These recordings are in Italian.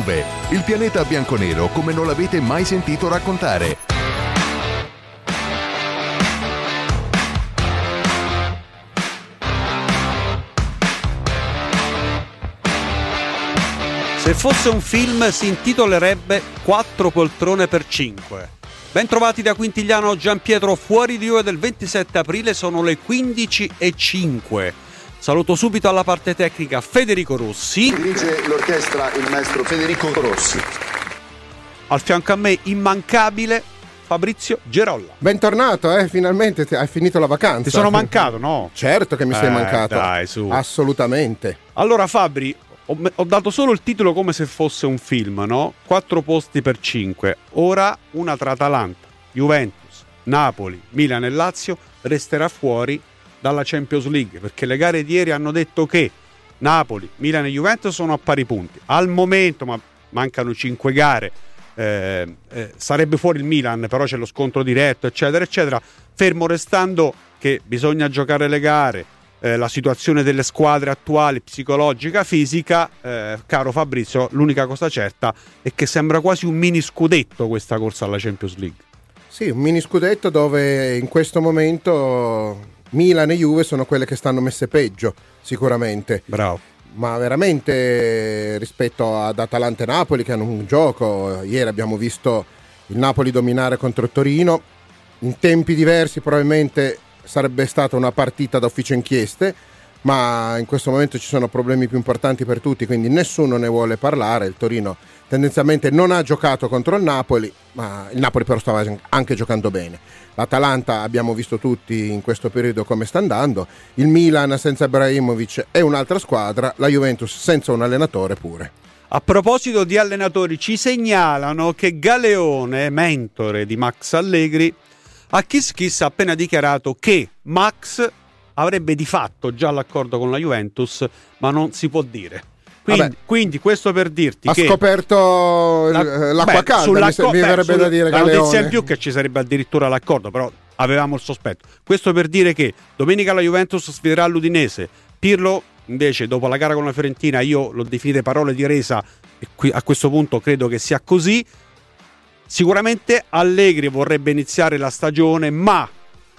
Juve, il pianeta bianconero come non l'avete mai sentito raccontare. Se fosse un film si intitolerebbe 4 poltrone per 5. Bentrovati da Quintigliano Gianpietro, fuori di Juve del 27 aprile, sono le 15:05. Saluto subito alla parte tecnica Federico Rossi. Dirige l'orchestra il maestro Federico Rossi. Al fianco a me, immancabile, Fabrizio Gerolla. Bentornato, finalmente hai finito la vacanza. Ti sono mancato, no? Certo che mi sei mancato. Dai, su. Assolutamente. Allora Fabri, ho dato solo il titolo come se fosse un film, no? 4 posti per 5. Ora una tra Atalanta, Juventus, Napoli, Milan e Lazio resterà fuori dalla Champions League, perché le gare di ieri hanno detto che Napoli, Milan e Juventus sono a pari punti. Al momento, ma mancano 5 gare, sarebbe fuori il Milan, però c'è lo scontro diretto, eccetera, eccetera. Fermo restando che bisogna giocare le gare, la situazione delle squadre attuali, psicologica, fisica, caro Fabrizio, l'unica cosa certa è che sembra quasi un mini scudetto questa corsa alla Champions League. Sì, un mini scudetto dove in questo momento Milan e Juve sono quelle che stanno messe peggio, sicuramente. Bravo. Ma veramente rispetto ad Atalanta e Napoli, che hanno un gioco, ieri abbiamo visto il Napoli dominare contro il Torino, in tempi diversi probabilmente sarebbe stata una partita da ufficio inchieste, ma in questo momento ci sono problemi più importanti per tutti, quindi nessuno ne vuole parlare. Il Torino tendenzialmente non ha giocato contro il Napoli, ma il Napoli però stava anche giocando bene. L'Atalanta abbiamo visto tutti in questo periodo come sta andando, il Milan senza Ibrahimovic è un'altra squadra, la Juventus senza un allenatore pure. A proposito di allenatori, ci segnalano che Galeone, mentore di Max Allegri, a Kiss Kiss ha appena dichiarato che Max avrebbe di fatto già l'accordo con la Juventus, ma non si può dire. Quindi questo per dirti che ha scoperto l'acqua calda, mi verrebbe da dire la Galeone. notizia in più che ci sarebbe addirittura l'accordo, però avevamo il sospetto. Questo per dire che domenica la Juventus sfiderà l'Udinese. Pirlo invece, dopo la gara con la Fiorentina, io l'ho definite parole di resa e qui, a questo punto credo che sia così. Sicuramente Allegri vorrebbe iniziare la stagione, ma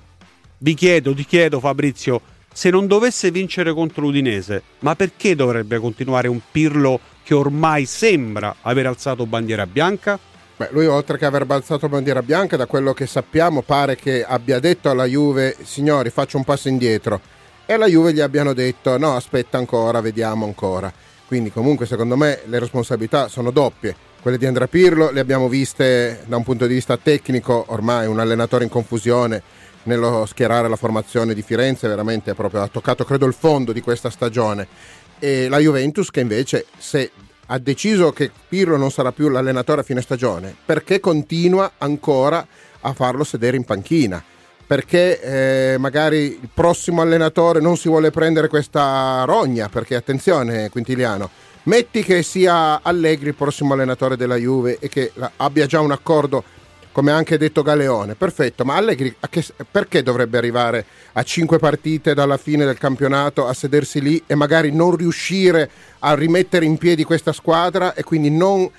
ti chiedo Fabrizio, se non dovesse vincere contro l'Udinese, ma perché dovrebbe continuare un Pirlo che ormai sembra aver alzato bandiera bianca? Beh, lui oltre che aver alzato bandiera bianca, da quello che sappiamo pare che abbia detto alla Juve: signori, faccio un passo indietro, e alla Juve gli abbiano detto no, aspetta ancora, vediamo ancora. Quindi comunque secondo me le responsabilità sono doppie. Quelle di Andrea Pirlo le abbiamo viste da un punto di vista tecnico, ormai un allenatore in confusione nello schierare la formazione di Firenze, veramente proprio ha toccato credo il fondo di questa stagione. E la Juventus che invece, se ha deciso che Pirlo non sarà più l'allenatore a fine stagione, perché continua ancora a farlo sedere in panchina? Perché magari il prossimo allenatore non si vuole prendere questa rogna? Perché attenzione Quintiliano, metti che sia Allegri il prossimo allenatore della Juve e che abbia già un accordo, come ha anche detto Galeone, perfetto, ma Allegri perché dovrebbe arrivare a 5 partite dalla fine del campionato a sedersi lì e magari non riuscire a rimettere in piedi questa squadra e quindi non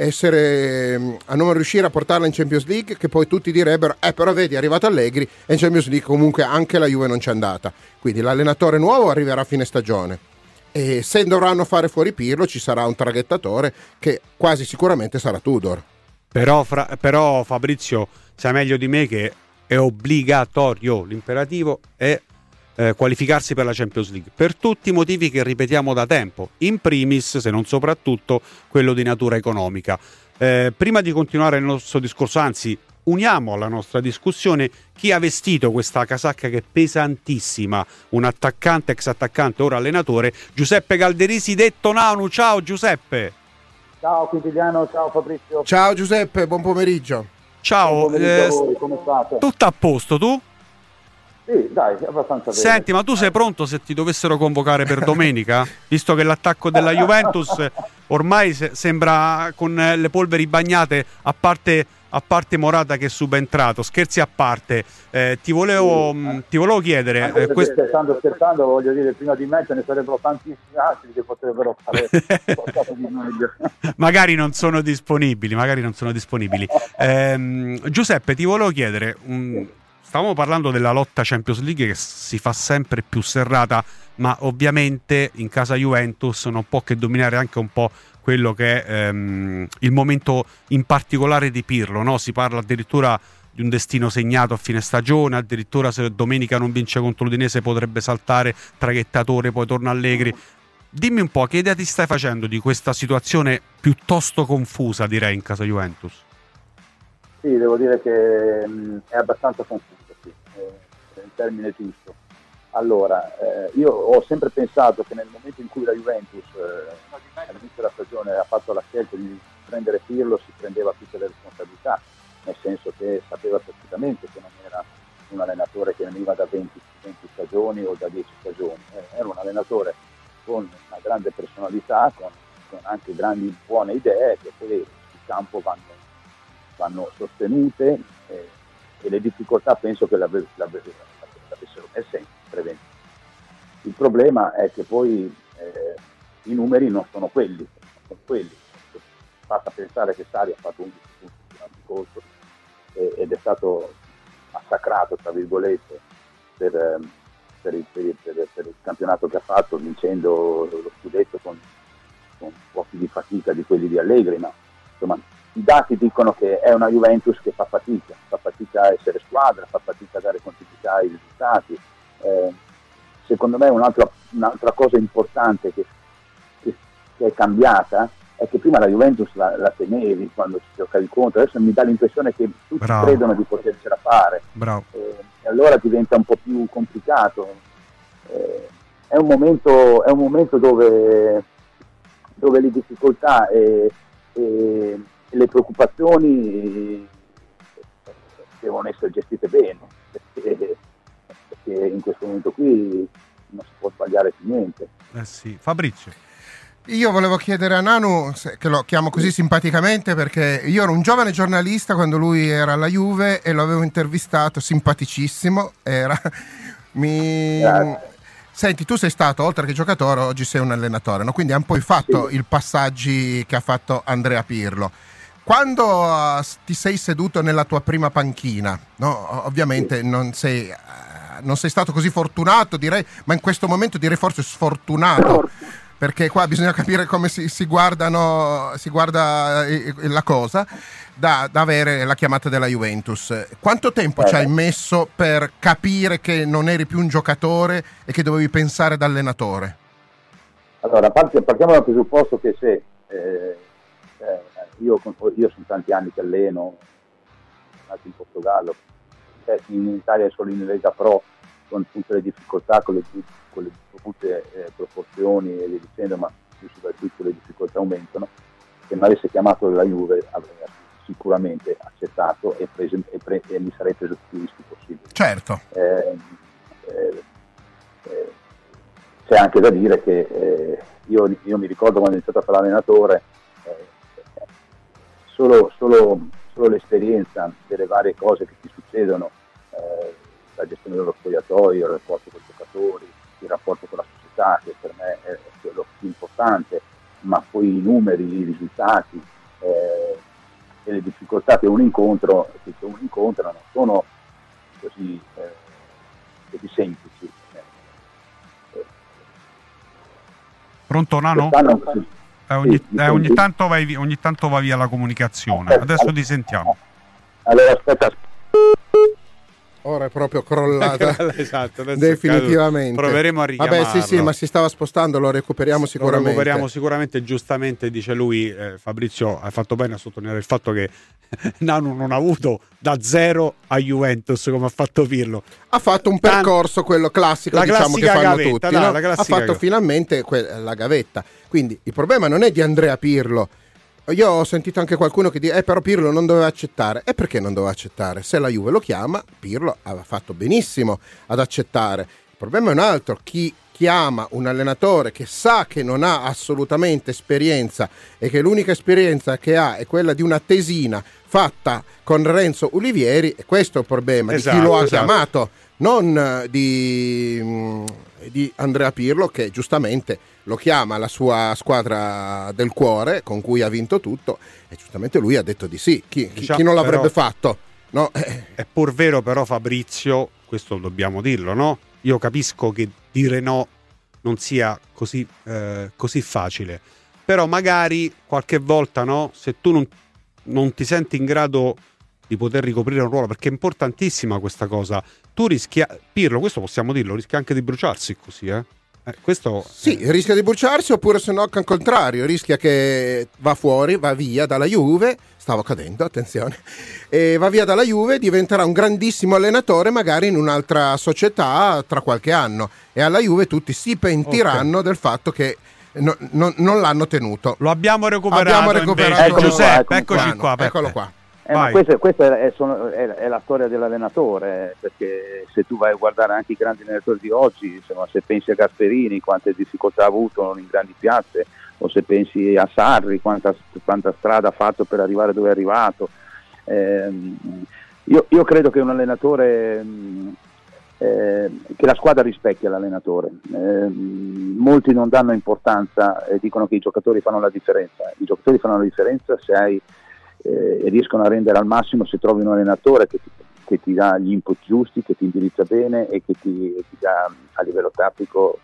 riuscire a portarla in Champions League, che poi tutti direbbero però vedi, è arrivato Allegri e in Champions League comunque anche la Juve non c'è andata. Quindi l'allenatore nuovo arriverà a fine stagione e se dovranno fare fuori Pirlo ci sarà un traghettatore che quasi sicuramente sarà Tudor. Però Fabrizio, sai meglio di me che è obbligatorio, l'imperativo è qualificarsi per la Champions League, per tutti i motivi che ripetiamo da tempo, in primis, se non soprattutto, quello di natura economica. Prima di continuare il nostro discorso, anzi, uniamo alla nostra discussione chi ha vestito questa casacca che è pesantissima, un attaccante, ex attaccante, ora allenatore, Giuseppe Calderisi detto Nanu. Ciao Giuseppe. Ciao Quintiliano, ciao Fabrizio. Ciao Giuseppe, buon pomeriggio. Ciao, buon pomeriggio a voi, come state? tutto a posto, tu? Sì, dai, è abbastanza vero. Senti, ma tu sei pronto se ti dovessero convocare per domenica? Visto che l'attacco della Juventus ormai sembra con le polveri bagnate, a parte Morata che è subentrato, scherzi a parte, ti volevo chiedere... scherzando, voglio dire, prima di me ce ne sarebbero tantissimi altri che potrebbero fare qualcosa di meglio. Magari non sono disponibili. Giuseppe, ti volevo chiedere... Stavamo parlando della lotta Champions League che si fa sempre più serrata, ma ovviamente in casa Juventus non può che dominare anche un po' quello che è il momento in particolare di Pirlo, no? Si parla addirittura di un destino segnato a fine stagione, addirittura se domenica non vince contro l'Udinese potrebbe saltare traghettatore, poi torna Allegri. Dimmi un po', che idea ti stai facendo di questa situazione piuttosto confusa, direi, in casa Juventus? Sì, devo dire che è abbastanza confuso, sì, è il termine giusto. Allora, io ho sempre pensato che nel momento in cui la Juventus all'inizio della stagione ha fatto la scelta di prendere Pirlo, si prendeva tutte le responsabilità, nel senso che sapeva perfettamente che non era un allenatore che veniva da 20 stagioni o da 10 stagioni, era un allenatore con una grande personalità, con anche grandi buone idee che poi sul campo vanno sostenute e le difficoltà penso che l'avessero messe in prevenzione. Il problema è che poi i numeri non sono quelli. Basta pensare che Sarri ha fatto 11 punti durante il corso ed è stato massacrato, tra virgolette, per il campionato che ha fatto, vincendo lo scudetto con pochi di fatica di quelli di Allegri, ma insomma i dati dicono che è una Juventus che fa fatica a essere squadra, fa fatica a dare continuità ai risultati. Secondo me un'altra cosa importante che è cambiata è che prima la Juventus la temevi quando ci giocavi contro, adesso mi dà l'impressione che tutti credono di potercela fare. E allora diventa un po' più complicato. È un momento dove le difficoltà e le preoccupazioni devono essere gestite bene, perché in questo momento qui non si può sbagliare più niente. Sì. Fabrizio. Io volevo chiedere a Nanu, che lo chiamo così simpaticamente perché io ero un giovane giornalista quando lui era alla Juve e lo avevo intervistato, simpaticissimo era. Senti, tu sei stato, oltre che giocatore, oggi sei un allenatore, no? Quindi hanno poi fatto i passaggi che ha fatto Andrea Pirlo. Quando ti sei seduto nella tua prima panchina, no? Ovviamente non sei stato così fortunato, direi, ma in questo momento direi forse sfortunato, perché qua bisogna capire come si guarda la cosa da avere la chiamata della Juventus. Quanto tempo ci hai messo per capire che non eri più un giocatore e che dovevi pensare da allenatore? Allora, partiamo dal presupposto che se io sono tanti anni che alleno, nato in Portogallo, in Italia solo in Lega Pro, con tutte le difficoltà, con le dovute proporzioni e via dicendo, ma più soprattutto le difficoltà aumentano. Se mi avesse chiamato la Juve avrei sicuramente accettato e mi sarei preso tutti i rischi possibili. Certo. C'è anche da dire che io mi ricordo quando ho iniziato a fare l'allenatore, solo l'esperienza delle varie cose che ti succedono, la gestione dello spogliatoio, il rapporto con i giocatori, il rapporto con la società, che per me è quello più importante, ma poi i numeri, i risultati e le difficoltà che uno incontra non sono così semplici. Pronto Nano? Ogni tanto va via la comunicazione. Adesso ti sentiamo. Allora aspetta. Ora è proprio crollata. Esatto, definitivamente. Proveremo a richiamarlo. Vabbè, sì, ma si stava spostando, lo recuperiamo sicuramente. Lo recuperiamo sicuramente, giustamente dice lui. Fabrizio, hai fatto bene a sottolineare il fatto che Nanu non ha avuto da zero a Juventus come ha fatto Pirlo. Ha fatto un percorso, quello classico, diciamo, che fanno gavetta, tutti, no? Ha fatto finalmente la gavetta. Quindi il problema non è di Andrea Pirlo, Io ho sentito anche qualcuno che dice però Pirlo non doveva accettare. E perché non doveva accettare? Se la Juve lo chiama, Pirlo aveva fatto benissimo ad accettare. Il problema è un altro: chi chiama un allenatore che sa che non ha assolutamente esperienza e che l'unica esperienza che ha è quella di una tesina fatta con Renzo Olivieri, e questo è il problema, esatto, di chi lo ha chiamato, non di Andrea Pirlo, che giustamente lo chiama la sua squadra del cuore con cui ha vinto tutto, e giustamente lui ha detto di sì. Chi non l'avrebbe fatto? No? È pur vero però, Fabrizio, questo dobbiamo dirlo, no? Io capisco che dire no non sia così facile, però magari qualche volta, no? Se tu non ti senti in grado di poter ricoprire un ruolo, perché è importantissima questa cosa, tu rischia, Pirlo, questo possiamo dirlo, rischia anche di bruciarsi così, questo sì, rischia di bruciarsi, oppure se no al contrario rischia che va via dalla Juve, stavo cadendo, attenzione, e va via dalla Juve, diventerà un grandissimo allenatore magari in un'altra società tra qualche anno, e alla Juve tutti si pentiranno del fatto che non l'hanno tenuto. Lo abbiamo recuperato. Giuseppe, eccoci qua. Eccolo qua. Ma questa è la storia dell'allenatore, perché se tu vai a guardare anche i grandi allenatori di oggi, insomma, se pensi a Gasperini, quante difficoltà ha avuto in grandi piazze, o se pensi a Sarri, quanta strada ha fatto per arrivare dove è arrivato. Io credo che un allenatore, che la squadra rispecchia l'allenatore. Molti non danno importanza e dicono che i giocatori fanno la differenza. I giocatori fanno la differenza se hai e riescono a rendere al massimo se trovi un allenatore che ti dà gli input giusti, che ti indirizza bene e che ti dà a livello tattico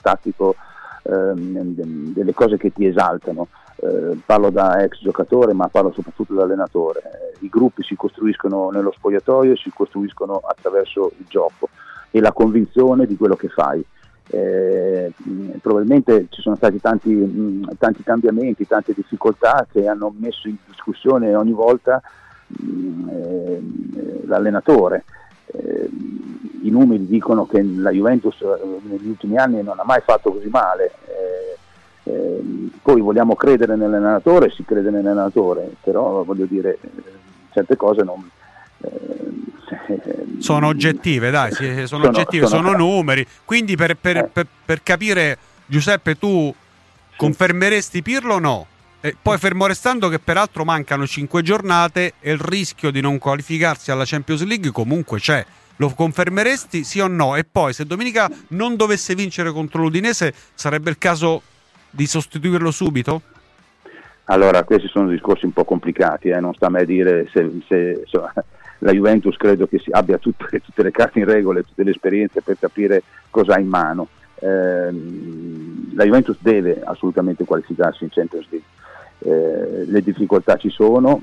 delle cose che ti esaltano. Parlo da ex giocatore, ma parlo soprattutto da allenatore. I gruppi si costruiscono nello spogliatoio, si costruiscono attraverso il gioco e la convinzione di quello che fai. Probabilmente ci sono stati tanti cambiamenti, tante difficoltà che hanno messo in discussione ogni volta l'allenatore. I numeri dicono che la Juventus negli ultimi anni non ha mai fatto così male, poi vogliamo credere nell'allenatore, si crede nell'allenatore, però voglio dire, certe cose non sono oggettive, dai, sono oggettive, sono numeri. Quindi per capire, Giuseppe, tu confermeresti Pirlo o no? E poi fermo restando che peraltro mancano 5 giornate e il rischio di non qualificarsi alla Champions League comunque c'è. Lo confermeresti sì o no? E poi se domenica non dovesse vincere contro l'Udinese, sarebbe il caso di sostituirlo subito? Allora, questi sono discorsi un po' complicati, non sta a me dire se insomma, la Juventus credo che abbia tutte le carte in regola, tutte le esperienze per capire cosa ha in mano. La Juventus deve assolutamente qualificarsi in Champions League. Le difficoltà ci sono,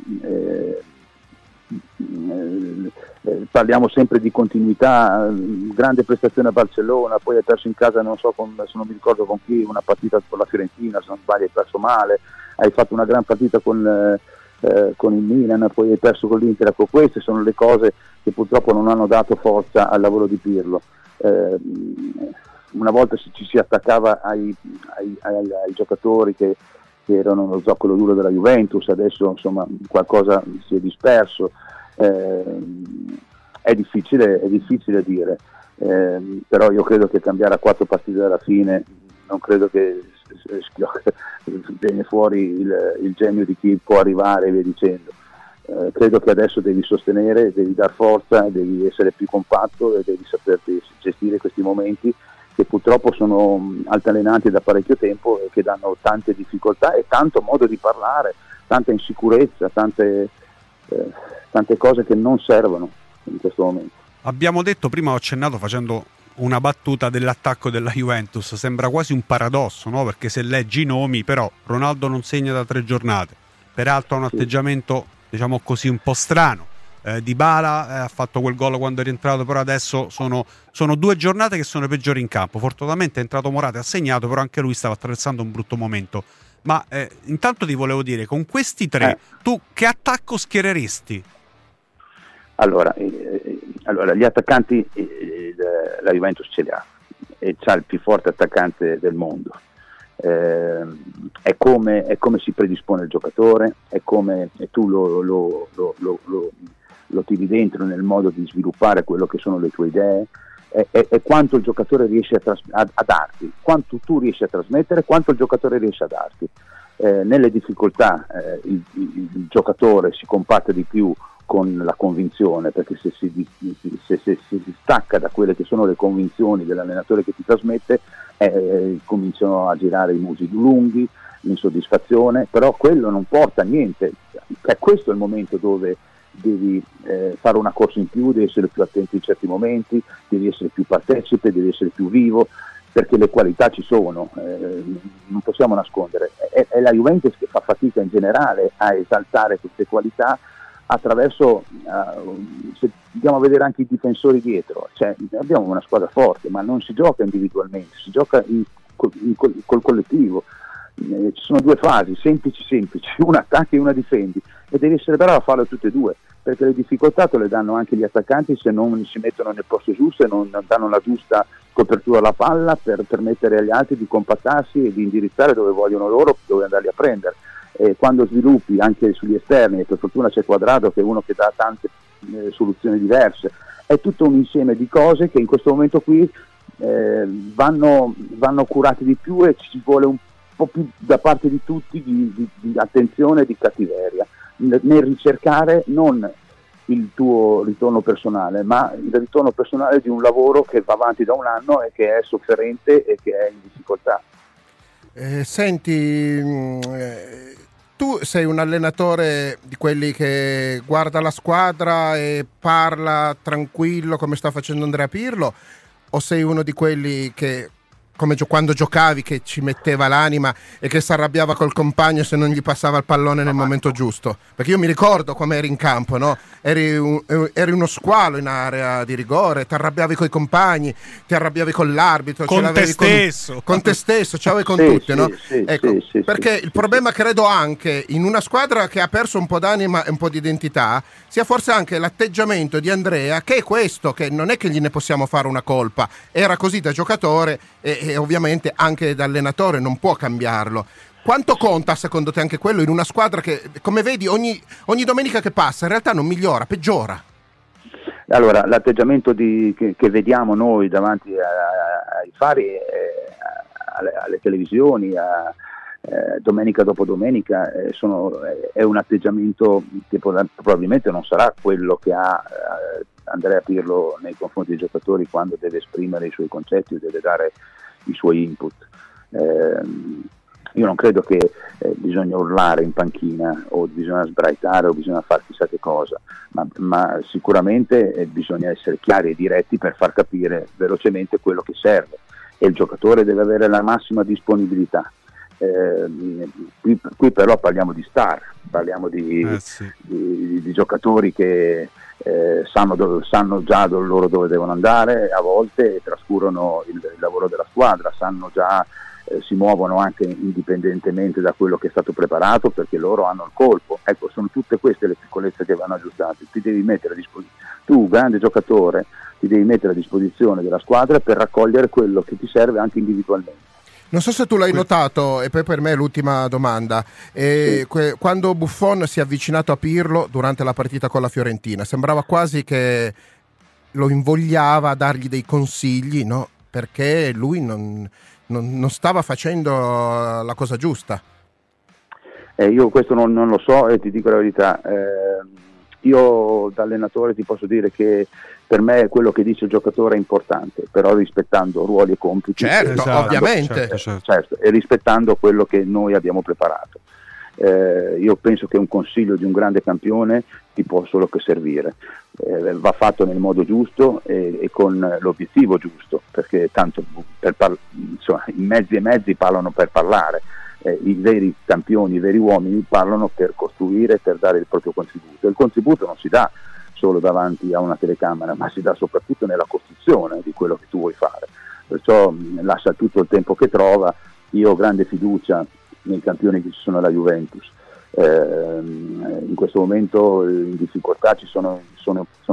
parliamo sempre di continuità, grande prestazione a Barcellona, poi hai perso in casa, non so, se non mi ricordo con chi, una partita con la Fiorentina, se non sbaglio hai perso male, hai fatto una gran partita con il Milan, poi hai perso con l'Inter. Ecco, queste sono le cose che purtroppo non hanno dato forza al lavoro di Pirlo. Una volta ci si attaccava ai giocatori che erano lo zoccolo duro della Juventus, adesso insomma qualcosa si è disperso. È difficile dire, però io credo che cambiare a 4 partite dalla fine non credo che viene fuori il genio di chi può arrivare e via dicendo. Credo che adesso devi sostenere, devi dar forza, devi essere più compatto e devi saper gestire questi momenti che purtroppo sono altalenanti da parecchio tempo e che danno tante difficoltà e tanto modo di parlare, tanta insicurezza, tante cose che non servono in questo momento. Abbiamo detto, prima ho accennato facendo una battuta dell'attacco della Juventus, sembra quasi un paradosso, no? Perché se leggi i nomi, però Ronaldo non segna da 3 giornate, peraltro ha un atteggiamento, diciamo così, un po' strano. Dybala ha fatto quel gol quando è rientrato, però adesso sono 2 giornate che sono le peggiori in campo. Fortunatamente è entrato Morata e ha segnato, però anche lui stava attraversando un brutto momento. Ma intanto ti volevo dire, con questi 3 tu che attacco schiereresti? Allora, gli attaccanti la Juventus ce li ha e c'ha il più forte attaccante del mondo. è come si predispone il giocatore, è come tu lo tiri dentro nel modo di sviluppare quello che sono le tue idee, è quanto il giocatore riesce a darti, quanto tu riesci a trasmettere, quanto il giocatore riesce a darti. Nelle difficoltà il giocatore si compatta di più con la convinzione, perché se si stacca da quelle che sono le convinzioni dell'allenatore che ti trasmette, cominciano a girare i musi lunghi, l'insoddisfazione, però quello non porta a niente. Questo è il momento dove devi fare una corsa in più, devi essere più attento in certi momenti, devi essere più partecipe, devi essere più vivo, perché le qualità ci sono, non possiamo nascondere. È la Juventus che fa fatica in generale a esaltare queste qualità attraverso, se andiamo a vedere anche i difensori dietro, cioè, abbiamo una squadra forte, ma non si gioca individualmente, si gioca col collettivo. Ci sono due fasi semplici, una attacchi e una difendi, e devi essere bravo a farle tutte e due, perché le difficoltà te le danno anche gli attaccanti se non si mettono nel posto giusto e non danno la giusta copertura alla palla per permettere agli altri di compattarsi e di indirizzare dove vogliono loro, dove andarli a prendere. Quando sviluppi anche sugli esterni, e per fortuna c'è Quadrado che è uno che dà tante soluzioni diverse, è tutto un insieme di cose che in questo momento qui vanno curati di più, e ci vuole un po' più da parte di tutti di attenzione e di cattiveria nel ricercare non il tuo ritorno personale, ma il ritorno personale di un lavoro che va avanti da un anno e che è sofferente e che è in difficoltà. Senti, tu sei un allenatore di quelli che guarda la squadra e parla tranquillo come sta facendo Andrea Pirlo, o sei uno di quelli che, come quando giocavi, che ci metteva l'anima e che si arrabbiava col compagno se non gli passava il pallone nel momento giusto? Perché io mi ricordo come eri in campo, no? Eri uno squalo in area di rigore, ti arrabbiavi coi compagni, ti arrabbiavi con l'arbitro, con te stesso, con te stesso, ce l'avevi con tutti, no? Perché il problema credo anche in una squadra che ha perso un po' d'anima e un po' di identità sia forse anche l'atteggiamento di Andrea, che è questo, che non è che gliene possiamo fare una colpa, era così da giocatore e ovviamente anche da allenatore non può cambiarlo. Quanto conta secondo te anche quello in una squadra che, come vedi, ogni domenica che passa in realtà non migliora, peggiora? Allora, l'atteggiamento che vediamo noi davanti ai fari, alle televisioni, domenica dopo domenica, è un atteggiamento che probabilmente non sarà quello che ha Andrea Pirlo nei confronti dei giocatori quando deve esprimere i suoi concetti o deve dare i suoi input. Io non credo che bisogna urlare in panchina o bisogna sbraitare o bisogna fare chissà che cosa, ma sicuramente bisogna essere chiari e diretti per far capire velocemente quello che serve, e il giocatore deve avere la massima disponibilità. Qui però parliamo di star, parliamo di giocatori che sanno già loro dove devono andare, a volte trascurano il lavoro della squadra, sanno già, si muovono anche indipendentemente da quello che è stato preparato, perché loro hanno il colpo. Ecco, sono tutte queste le piccolezze che vanno aggiustate. Ti devi mettere a disposizione, tu grande giocatore, ti devi mettere a disposizione della squadra per raccogliere quello che ti serve anche individualmente. Non so se tu l'hai notato, e poi per me l'ultima domanda, quando Buffon si è avvicinato a Pirlo durante la partita con la Fiorentina, sembrava quasi che lo invogliava a dargli dei consigli, no? Perché lui non stava facendo la cosa giusta. Io questo non lo so, e ti dico la verità. Io da allenatore ti posso dire che per me quello che dice il giocatore è importante, però rispettando ruoli e compiti. Certo, ovviamente. Certo, e rispettando quello che noi abbiamo preparato. Io penso che un consiglio di un grande campione ti può solo che servire. Va fatto nel modo giusto e con l'obiettivo giusto, perché tanto insomma, i mezzi parlano per parlare. I veri campioni, i veri uomini parlano per costruire, per dare il proprio contributo. Il contributo non si dà solo davanti a una telecamera, ma si dà soprattutto nella costruzione di quello che tu vuoi fare. Perciò lascia tutto il tempo che trova. Io ho grande fiducia nei campioni che ci sono alla Juventus. In questo momento in difficoltà ci sono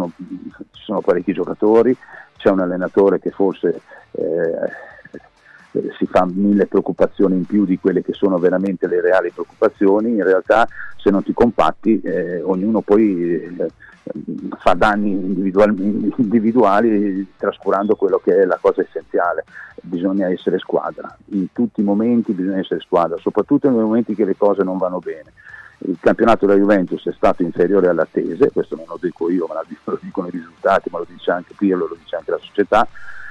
parecchi giocatori, c'è un allenatore che forse si fa 1000 preoccupazioni in più di quelle che sono veramente le reali preoccupazioni. In realtà se non ti compatti ognuno poi fa danni individuali trascurando quello che è la cosa essenziale. Bisogna essere squadra, in tutti i momenti bisogna essere squadra, soprattutto nei momenti che le cose non vanno bene. Il campionato della Juventus è stato inferiore alle attese, questo non lo dico io, ma lo dicono i risultati, ma lo dice anche Pirlo, lo dice anche la società,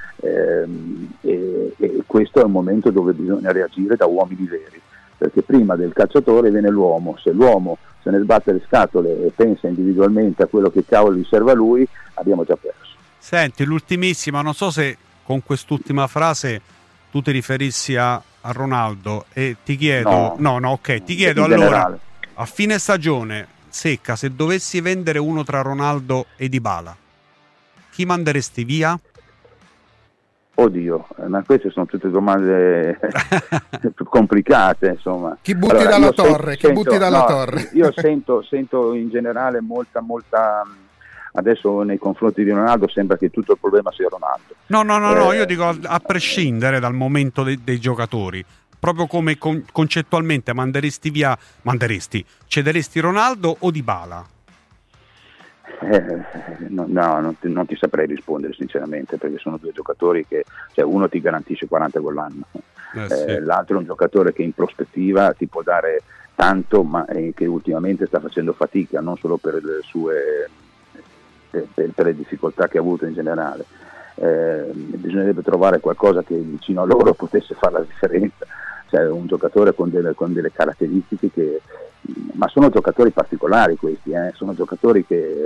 e questo è un momento dove bisogna reagire da uomini veri, perché prima del calciatore viene l'uomo. Se l'uomo se ne sbatte le scatole e pensa individualmente a quello che cavolo gli serve a lui, abbiamo già perso. Senti, l'ultimissima, non so se con quest'ultima frase tu ti riferissi a Ronaldo, e ti chiedo, ti chiedo allora, generale, a fine stagione secca, se dovessi vendere uno tra Ronaldo e Dybala, chi manderesti via? Oddio, ma queste sono tutte domande complicate, insomma. Chi butti dalla torre? Torre? Io sento in generale molta adesso nei confronti di Ronaldo sembra che tutto il problema sia Ronaldo. No, io dico a prescindere dal momento dei giocatori, proprio come concettualmente cederesti Ronaldo o Dybala? Non ti saprei rispondere sinceramente, perché sono due giocatori che, cioè, uno ti garantisce 40 gol l'anno, sì. L'altro è un giocatore che in prospettiva ti può dare tanto, ma che ultimamente sta facendo fatica, non solo per le sue per le difficoltà che ha avuto in generale. Bisognerebbe trovare qualcosa che vicino a loro potesse fare la differenza, cioè un giocatore con delle caratteristiche ma sono giocatori particolari questi, sono giocatori che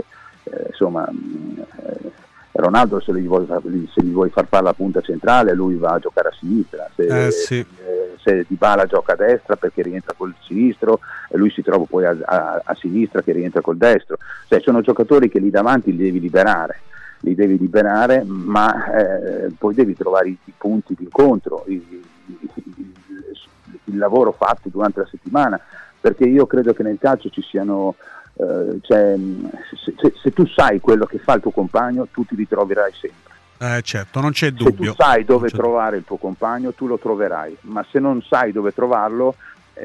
Ronaldo se gli vuoi far fare la punta centrale, lui va a giocare a sinistra, se Dybala gioca a destra perché rientra col sinistro, e lui si trova poi a sinistra che rientra col destro, cioè sono giocatori che lì davanti li devi liberare, ma poi devi trovare i punti di incontro, il lavoro fatto durante la settimana, perché io credo che nel calcio ci siano se tu sai quello che fa il tuo compagno, tu ti ritroverai sempre. Certo, non c'è dubbio. Se tu sai dove trovare il tuo compagno, tu lo troverai, ma se non sai dove trovarlo,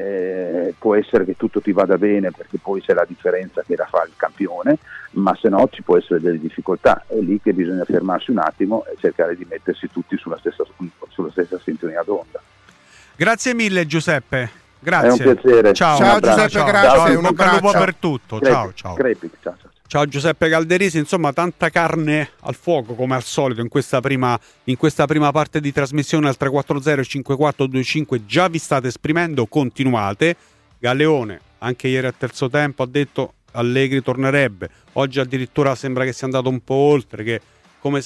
può essere che tutto ti vada bene, perché poi c'è la differenza che la fa il campione, ma se no ci può essere delle difficoltà. È lì che bisogna fermarsi un attimo e cercare di mettersi tutti sulla stessa sintonia d'onda. Grazie mille Giuseppe. Grazie. È un piacere. Ciao Giuseppe, grazie. Un abbraccio per tutto. Ciao. Ciao Giuseppe Calderisi. Insomma, tanta carne al fuoco come al solito in questa prima parte di trasmissione al 340 5425. Già vi state esprimendo, continuate. Galleone anche ieri a terzo tempo ha detto Allegri tornerebbe. Oggi addirittura sembra che sia andato un po' oltre, che come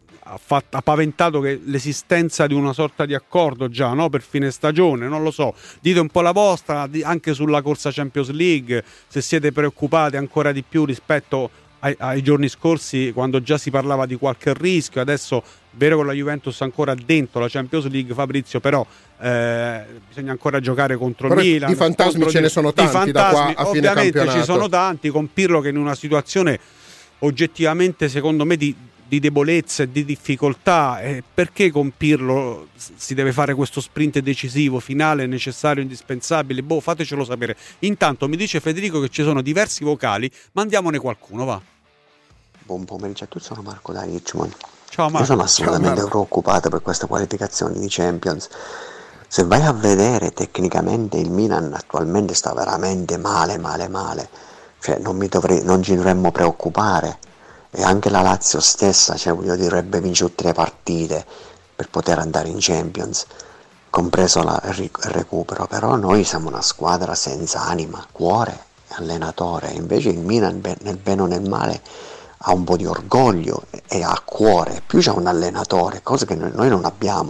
ha paventato che l'esistenza di una sorta di accordo già, no, per fine stagione. Non lo so, dite un po' la vostra anche sulla corsa Champions League, se siete preoccupati ancora di più rispetto ai giorni scorsi, quando già si parlava di qualche rischio. Adesso vero che la Juventus è ancora dentro la Champions League, Fabrizio, però bisogna ancora giocare contro il Milan. Di fantasmi ce ne sono tanti da qua a fine campionato. Ovviamente ci sono tanti, con Pirlo che in una situazione oggettivamente secondo me di debolezza e di difficoltà. Perché con Pirlo si deve fare questo sprint decisivo, finale, necessario, indispensabile? Fatecelo sapere. Intanto mi dice Federico che ci sono diversi vocali, mandiamone qualcuno, va. Buon pomeriggio a tutti, sono Marco da Richmond. Ciao Marco. Io sono assolutamente preoccupato per queste qualificazioni di Champions. Se vai a vedere tecnicamente il Milan attualmente sta veramente male, cioè non ci dovremmo preoccupare. E anche la Lazio stessa, dovrebbe vincere tutte le partite per poter andare in Champions, compreso il recupero. Però noi siamo una squadra senza anima, cuore e allenatore. Invece il Milan, nel bene o nel male, ha un po' di orgoglio e ha cuore, più c'è un allenatore, cose che noi non abbiamo.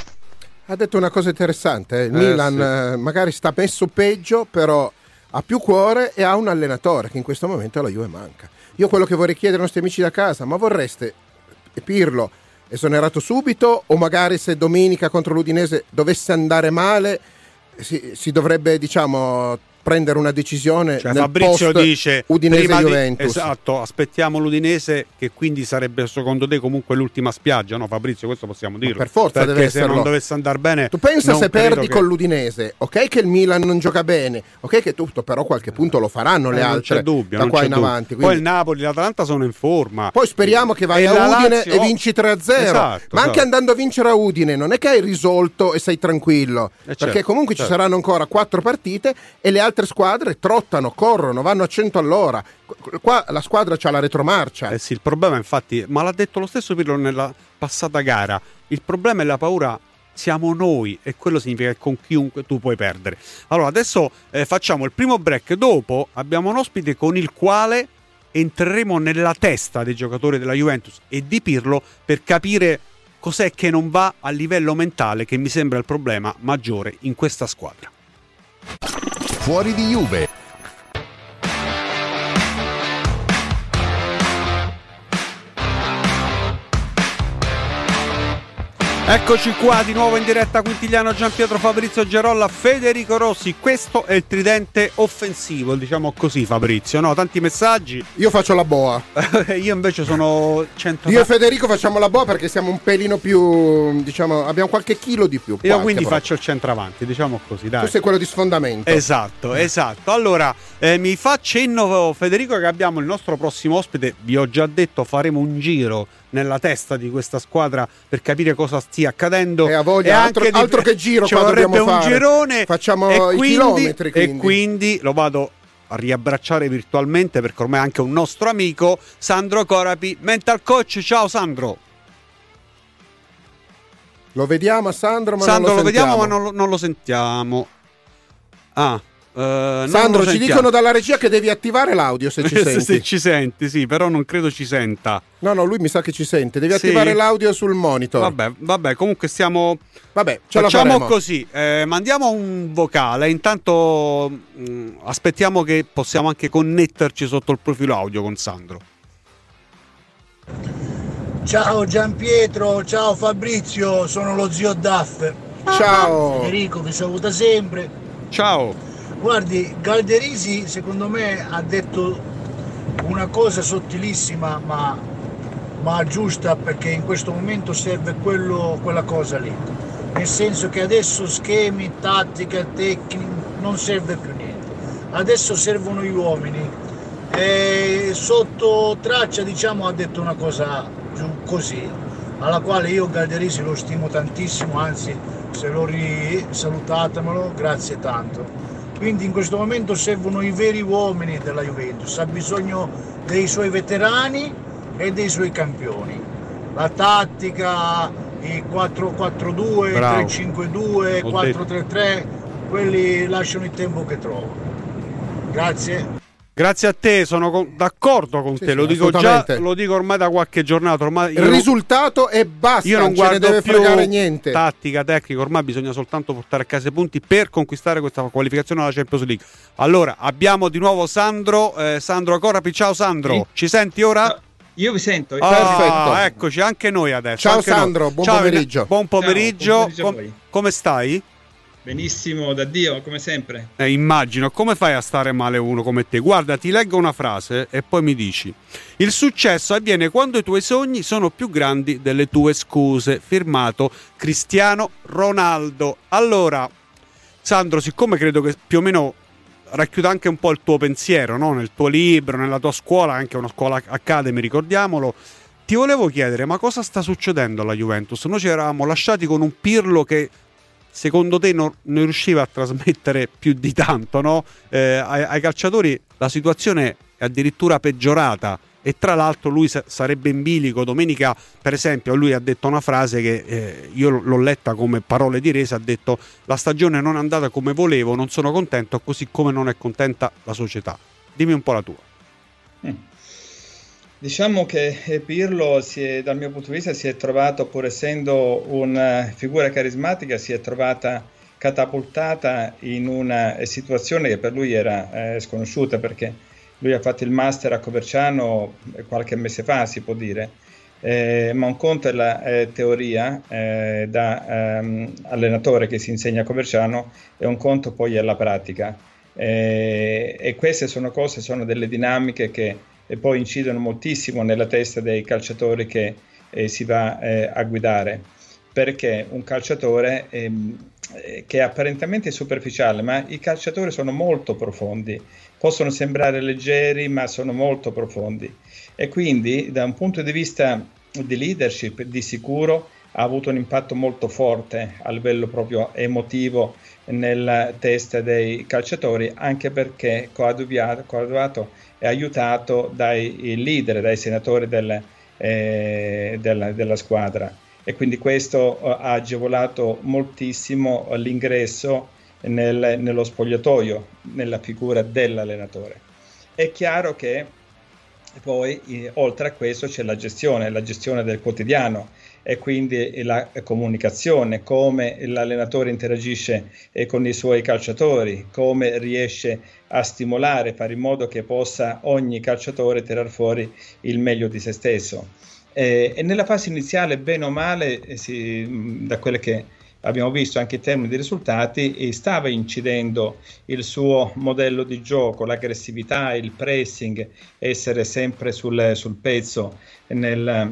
Ha detto una cosa interessante, il Milan magari sta messo peggio, però ha più cuore e ha un allenatore che in questo momento alla Juve manca. Io quello che vorrei chiedere ai nostri amici da casa, ma vorreste Pirlo esonerato subito, o magari se domenica contro l'Udinese dovesse andare male si dovrebbe prendere una decisione, cioè, nel Fabrizio post dice Udinese-Juventus. Esatto, aspettiamo l'Udinese, che quindi sarebbe secondo te comunque l'ultima spiaggia, no Fabrizio? Questo possiamo dirlo. Per forza perché deve se esserlo. non dovesse andare bene, Tu pensa non se credo perdi che... con l'Udinese, ok che il Milan non gioca bene, ok che tutto, però qualche punto lo faranno le non altre c'è dubbio, da non qua c'è in dubbio. avanti. Poi Quindi... il Napoli e l'Atalanta sono in forma. Poi speriamo che vai E a la Udine Lazio- e vinci 3-0. Esatto, Ma anche andando a vincere a Udine non è che hai risolto e sei tranquillo, perché certo, comunque certo. ci saranno ancora 4 partite e le altre squadre trottano, corrono, vanno a 100 all'ora. Qua la squadra c'ha la retromarcia. Eh sì, il problema infatti, ma l'ha detto lo stesso Pirlo nella passata gara, il problema e la paura siamo noi, e quello significa che con chiunque tu puoi perdere. Allora adesso facciamo il primo break, dopo abbiamo un ospite con il quale entreremo nella testa dei giocatori della Juventus e di Pirlo per capire cos'è che non va a livello mentale, che mi sembra il problema maggiore in questa squadra. Fuori di Juve. Eccoci qua di nuovo in diretta, Quintigliano, Gianpietro, Fabrizio Gerolla, Federico Rossi. Questo è il tridente offensivo, diciamo così, Fabrizio, no? Tanti messaggi. Io faccio la boa. Io invece sono 100. Io e Federico facciamo la boa perché siamo un pelino più, diciamo, abbiamo qualche chilo di più. Io qualche quindi proprio. faccio il centravanti, diciamo così, dai. Tu sei quello di sfondamento. Esatto. Allora, mi fa cenno Federico che abbiamo il nostro prossimo ospite. Vi ho già detto, faremo un giro nella testa di questa squadra per capire cosa stia accadendo. E a voglia, altro che giro ci qua vorrebbe dobbiamo un fare. girone. Facciamo i chilometri, E quindi lo vado a riabbracciare virtualmente, perché ormai è anche un nostro amico, Sandro Corapi, mental coach. Ciao Sandro. Lo vediamo a Sandro, ma Sandro, non lo sentiamo. vediamo, ma non lo sentiamo. Non Sandro, lo ci sentiamo. dicono dalla regia che devi attivare l'audio se ci senti. Se ci senti, sì, però non credo ci senta. No, lui mi sa che ci sente. Devi Sì. attivare l'audio sul monitor. Vabbè, comunque stiamo... Vabbè, ce la Facciamo faremo. così, mandiamo un vocale, intanto aspettiamo che possiamo anche connetterci sotto il profilo audio con Sandro. Ciao Gianpietro, ciao Fabrizio, sono lo zio Daff. Ciao. Federico vi saluta sempre. Ciao. Guardi, Galderisi secondo me ha detto una cosa sottilissima ma giusta, perché in questo momento serve quella cosa lì. Nel senso che adesso schemi, tattica, tecnica, non serve più niente. Adesso servono gli uomini. E sotto traccia, diciamo, ha detto una cosa così, alla quale io Galderisi lo stimo tantissimo, anzi se lo salutatemelo, grazie tanto. Quindi in questo momento servono i veri uomini della Juventus, ha bisogno dei suoi veterani e dei suoi campioni. La tattica, i 4-4-2, Bravo. 3-5-2, 4-3-3, quelli lasciano il tempo che trovano. Grazie. Grazie a te, sono d'accordo con te, sì, lo dico già, assolutamente. lo dico ormai da qualche giornata. Ormai Il risultato è basta, io non ce ne guardo deve più fregare niente. tattica, tecnica, ormai bisogna soltanto portare a casa i punti per conquistare questa qualificazione alla Champions League. Allora, abbiamo di nuovo Sandro Corapi. Ciao Sandro, Sì. Ci senti ora? Io vi sento. Perfetto. Eccoci, anche noi adesso. Ciao anche noi. Sandro, buon Ciao, pomeriggio. Buon pomeriggio. Ciao, buon pomeriggio a voi. Come stai? Benissimo, da Dio, come sempre. Immagino, come fai a stare male uno come te? Guarda, ti leggo una frase e poi mi dici: il successo avviene quando i tuoi sogni sono più grandi delle tue scuse. Firmato Cristiano Ronaldo. Allora, Sandro, siccome credo che più o meno racchiuda anche un po' il tuo pensiero, no? Nel tuo libro, nella tua scuola, anche una scuola academy, ricordiamolo, ti volevo chiedere, ma cosa sta succedendo alla Juventus? Noi ci eravamo lasciati con un Pirlo che secondo te non riusciva a trasmettere più di tanto, no? Ai calciatori la situazione è addirittura peggiorata, e tra l'altro lui sarebbe in bilico. Domenica, per esempio, lui ha detto una frase che io l'ho letta come parole di resa, ha detto: la stagione non è andata come volevo, non sono contento, così come non è contenta la società. Dimmi un po' la tua. Diciamo che Pirlo dal mio punto di vista si è trovato, pur essendo una figura carismatica, si è trovata catapultata in una situazione che per lui era sconosciuta, perché lui ha fatto il master a Coverciano qualche mese fa, si può dire, ma un conto è la teoria da allenatore che si insegna a Coverciano, e un conto poi è la pratica. E queste sono delle dinamiche che poi incidono moltissimo nella testa dei calciatori che si va a guidare, perché un calciatore che apparentemente è superficiale, ma i calciatori sono molto profondi, possono sembrare leggeri ma sono molto profondi, e quindi da un punto di vista di leadership di sicuro ha avuto un impatto molto forte a livello proprio emotivo nella testa dei calciatori, anche perché coadiuvato e aiutato dai leader, dai senatori della squadra, e quindi questo ha agevolato moltissimo l'ingresso nello spogliatoio, nella figura dell'allenatore. È chiaro che poi oltre a questo c'è la gestione del quotidiano, e quindi la comunicazione, come l'allenatore interagisce con i suoi calciatori, come riesce a stimolare, fare in modo che possa ogni calciatore tirar fuori il meglio di se stesso. E nella fase iniziale, bene o male, da quelle che abbiamo visto anche in termini di risultati, stava incidendo il suo modello di gioco, l'aggressività, il pressing, essere sempre sul pezzo nella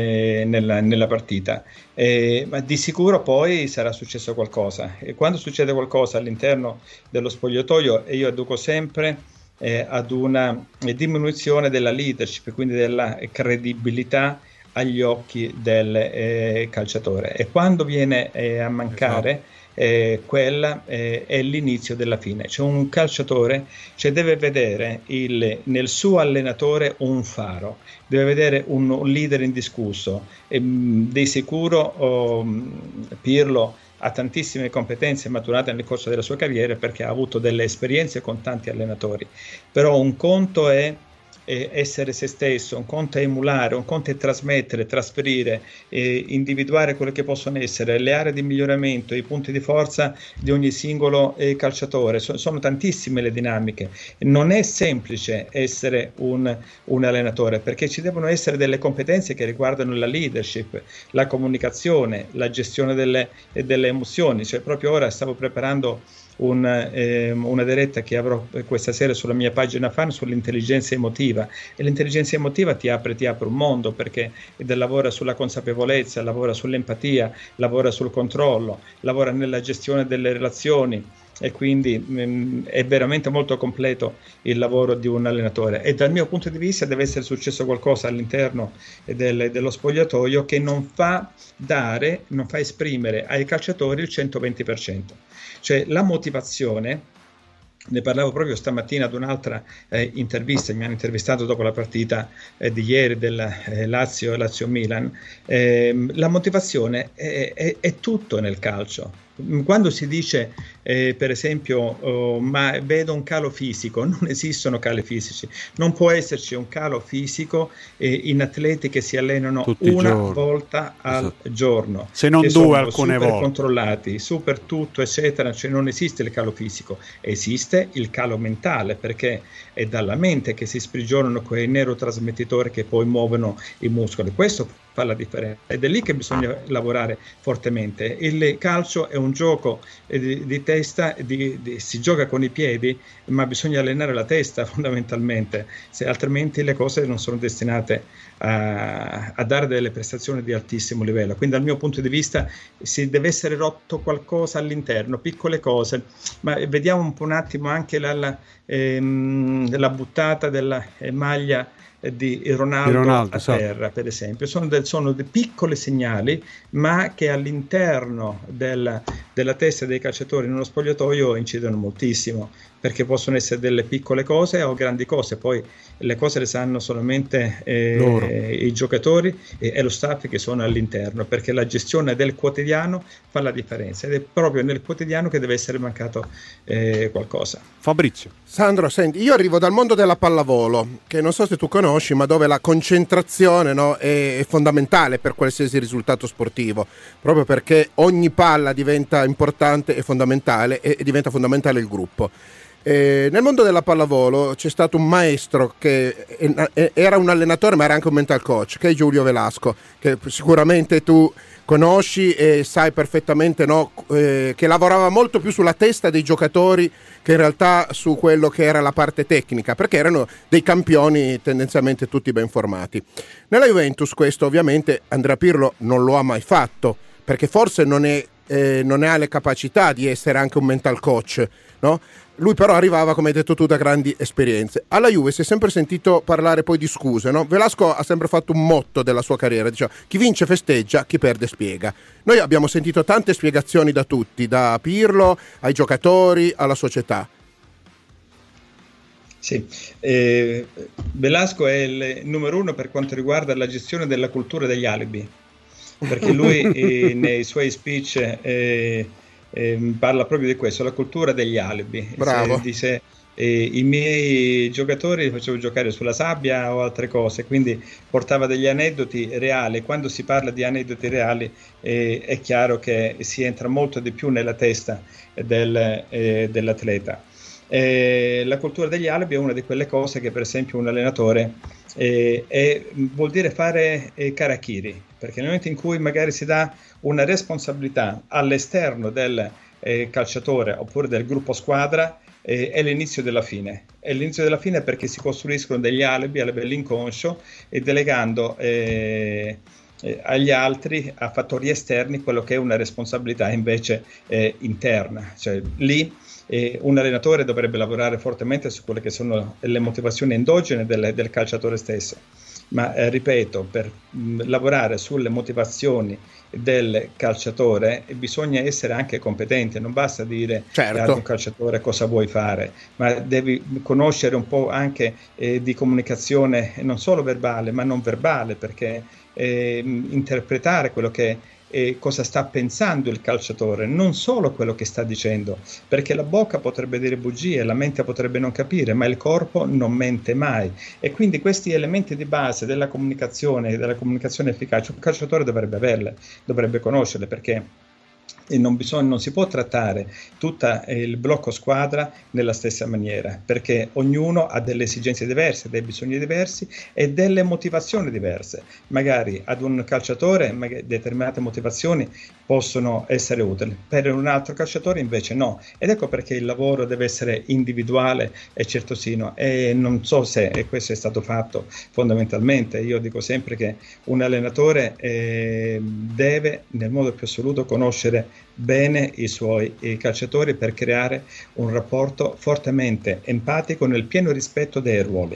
partita, ma di sicuro poi sarà successo qualcosa, e quando succede qualcosa all'interno dello spogliatoio, e io adduco sempre ad una diminuzione della leadership, quindi della credibilità agli occhi del calciatore, e quando viene a mancare quella è l'inizio della fine. Cioè un calciatore deve vedere nel suo allenatore un faro, deve vedere un leader indiscusso, e di sicuro Pirlo ha tantissime competenze maturate nel corso della sua carriera, perché ha avuto delle esperienze con tanti allenatori, però un conto è essere se stesso, un conto è emulare, un conto è trasmettere, trasferire, individuare quelle che possono essere le aree di miglioramento, i punti di forza di ogni singolo calciatore. Sono tantissime le dinamiche, non è semplice essere un allenatore, perché ci devono essere delle competenze che riguardano la leadership, la comunicazione, la gestione delle emozioni. Cioè proprio ora stavo preparando una diretta che avrò questa sera sulla mia pagina fan sull'intelligenza emotiva, e l'intelligenza emotiva ti apre un mondo, perché lavora sulla consapevolezza, lavora sull'empatia, lavora sul controllo, lavora nella gestione delle relazioni, e quindi è veramente molto completo il lavoro di un allenatore, e dal mio punto di vista deve essere successo qualcosa all'interno dello spogliatoio che non fa esprimere ai calciatori il 120%. Cioè la motivazione, ne parlavo proprio stamattina ad un'altra intervista, mi hanno intervistato dopo la partita di ieri del Lazio-Milan, la motivazione è tutto nel calcio. Quando si dice per esempio ma vedo un calo fisico, non esistono cali fisici, non può esserci un calo fisico in atleti che si allenano tutti una volta al giorno, se non due alcune super volte, controllati, super tutto eccetera. Cioè non esiste il calo fisico, esiste il calo mentale, perché è dalla mente che si sprigionano quei neurotrasmettitori che poi muovono i muscoli. Questo fa la differenza, ed è lì che bisogna lavorare fortemente. Il calcio è un gioco di testa, si gioca con i piedi, ma bisogna allenare la testa fondamentalmente, altrimenti le cose non sono destinate a dare delle prestazioni di altissimo livello. Quindi dal mio punto di vista si deve essere rotto qualcosa all'interno, piccole cose, ma vediamo un attimo anche la buttata della maglia di Ronaldo a terra, per esempio. Sono dei piccoli segnali, ma che all'interno della testa dei calciatori in uno spogliatoio incidono moltissimo, perché possono essere delle piccole cose o grandi cose. Poi le cose le sanno solamente i giocatori e lo staff che sono all'interno, perché la gestione del quotidiano fa la differenza, ed è proprio nel quotidiano che deve essere mancato qualcosa. Fabrizio. Sandro, senti, io arrivo dal mondo della pallavolo, che non so se tu conosci, ma dove la concentrazione, no, è fondamentale per qualsiasi risultato sportivo, proprio perché ogni palla diventa importante e fondamentale, e diventa fondamentale il gruppo. Nel mondo della pallavolo c'è stato un maestro che era un allenatore ma era anche un mental coach, che è Giulio Velasco, che sicuramente tu conosci e sai perfettamente, no, che lavorava molto più sulla testa dei giocatori che in realtà su quello che era la parte tecnica, perché erano dei campioni tendenzialmente tutti ben formati. Nella Juventus questo ovviamente Andrea Pirlo non lo ha mai fatto, perché forse non ha le capacità di essere anche un mental coach, no? Lui però arrivava, come hai detto tu, da grandi esperienze. Alla Juve si è sempre sentito parlare poi di scuse, no? Velasco ha sempre fatto un motto della sua carriera, diceva: chi vince festeggia, chi perde spiega. Noi abbiamo sentito tante spiegazioni da tutti, da Pirlo ai giocatori alla società. Sì, Velasco è il numero uno per quanto riguarda la gestione della cultura degli alibi, perché lui nei suoi speech parla proprio di questo, la cultura degli alibi. Bravo. Dice i miei giocatori li facevo giocare sulla sabbia o altre cose, quindi portava degli aneddoti reali. Quando si parla di aneddoti reali è chiaro che si entra molto di più nella testa dell'atleta. La cultura degli alibi è una di quelle cose che per esempio un allenatore vuol dire fare karakiri, perché nel momento in cui magari si dà una responsabilità all'esterno del calciatore oppure del gruppo squadra, è l'inizio della fine. È l'inizio della fine perché si costruiscono degli alibi all'inconscio e delegando agli altri, a fattori esterni, quello che è una responsabilità invece interna. Cioè lì un allenatore dovrebbe lavorare fortemente su quelle che sono le motivazioni endogene del calciatore stesso. Ma ripeto, per lavorare sulle motivazioni del calciatore bisogna essere anche competenti, non basta dire a un calciatore cosa vuoi fare, ma devi conoscere un po' anche di comunicazione non solo verbale ma non verbale, perché interpretare quello che cosa sta pensando il calciatore, non solo quello che sta dicendo, perché la bocca potrebbe dire bugie, la mente potrebbe non capire, ma il corpo non mente mai. E quindi questi elementi di base della comunicazione efficace un calciatore dovrebbe averle, dovrebbe conoscerle, perché non si può trattare tutto il blocco squadra nella stessa maniera, perché ognuno ha delle esigenze diverse, dei bisogni diversi e delle motivazioni diverse. Magari ad un calciatore determinate motivazioni possono essere utili, per un altro calciatore invece no, ed ecco perché il lavoro deve essere individuale e certosino, e non so se questo è stato fatto fondamentalmente. Io dico sempre che un allenatore deve nel modo più assoluto conoscere bene i suoi calciatori per creare un rapporto fortemente empatico nel pieno rispetto dei ruoli.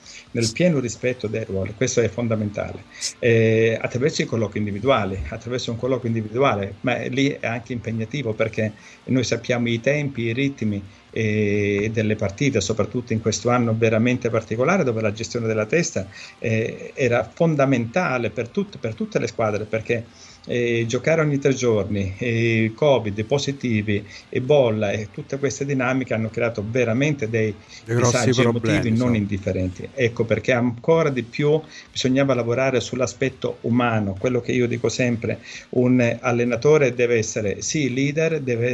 Questo è fondamentale, attraverso un colloquio individuale, ma lì è anche impegnativo, perché noi sappiamo i tempi, i ritmi delle partite, soprattutto in questo anno veramente particolare dove la gestione della testa era fondamentale per tutte le squadre, perché giocare ogni 3 giorni, Covid, positivi, Ebola e tutte queste dinamiche hanno creato veramente dei disagi emotivi non indifferenti. Ecco perché ancora di più bisognava lavorare sull'aspetto umano, quello che io dico sempre: un allenatore deve essere sì leader, deve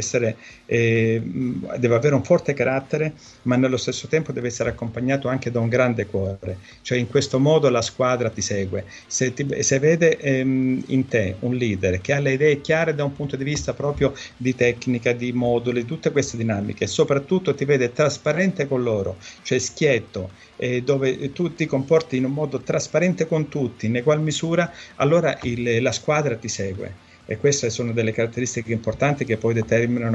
avere un forte carattere, ma nello stesso tempo deve essere accompagnato anche da un grande cuore, cioè in questo modo la squadra ti segue, se vede in te un leader che ha le idee chiare da un punto di vista proprio di tecnica, di moduli, tutte queste dinamiche, soprattutto ti vede trasparente con loro, cioè schietto, dove tu ti comporti in un modo trasparente con tutti, in egual misura, allora la squadra ti segue. E queste sono delle caratteristiche importanti che poi determinano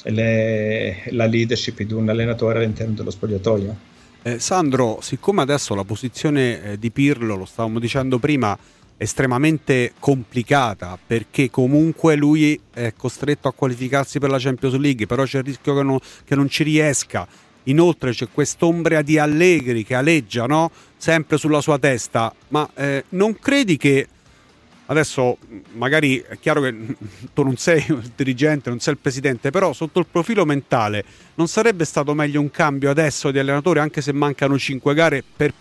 la leadership di un allenatore all'interno dello spogliatoio. Sandro, siccome adesso la posizione di Pirlo, lo stavamo dicendo prima, estremamente complicata, perché comunque lui è costretto a qualificarsi per la Champions League, però c'è il rischio che non ci riesca. Inoltre c'è quest'ombra di Allegri che aleggia, no? Sempre sulla sua testa. Ma non credi che adesso, magari è chiaro che tu non sei il dirigente, non sei il presidente, però sotto il profilo mentale non sarebbe stato meglio un cambio adesso di allenatore, anche se mancano 5 gare, per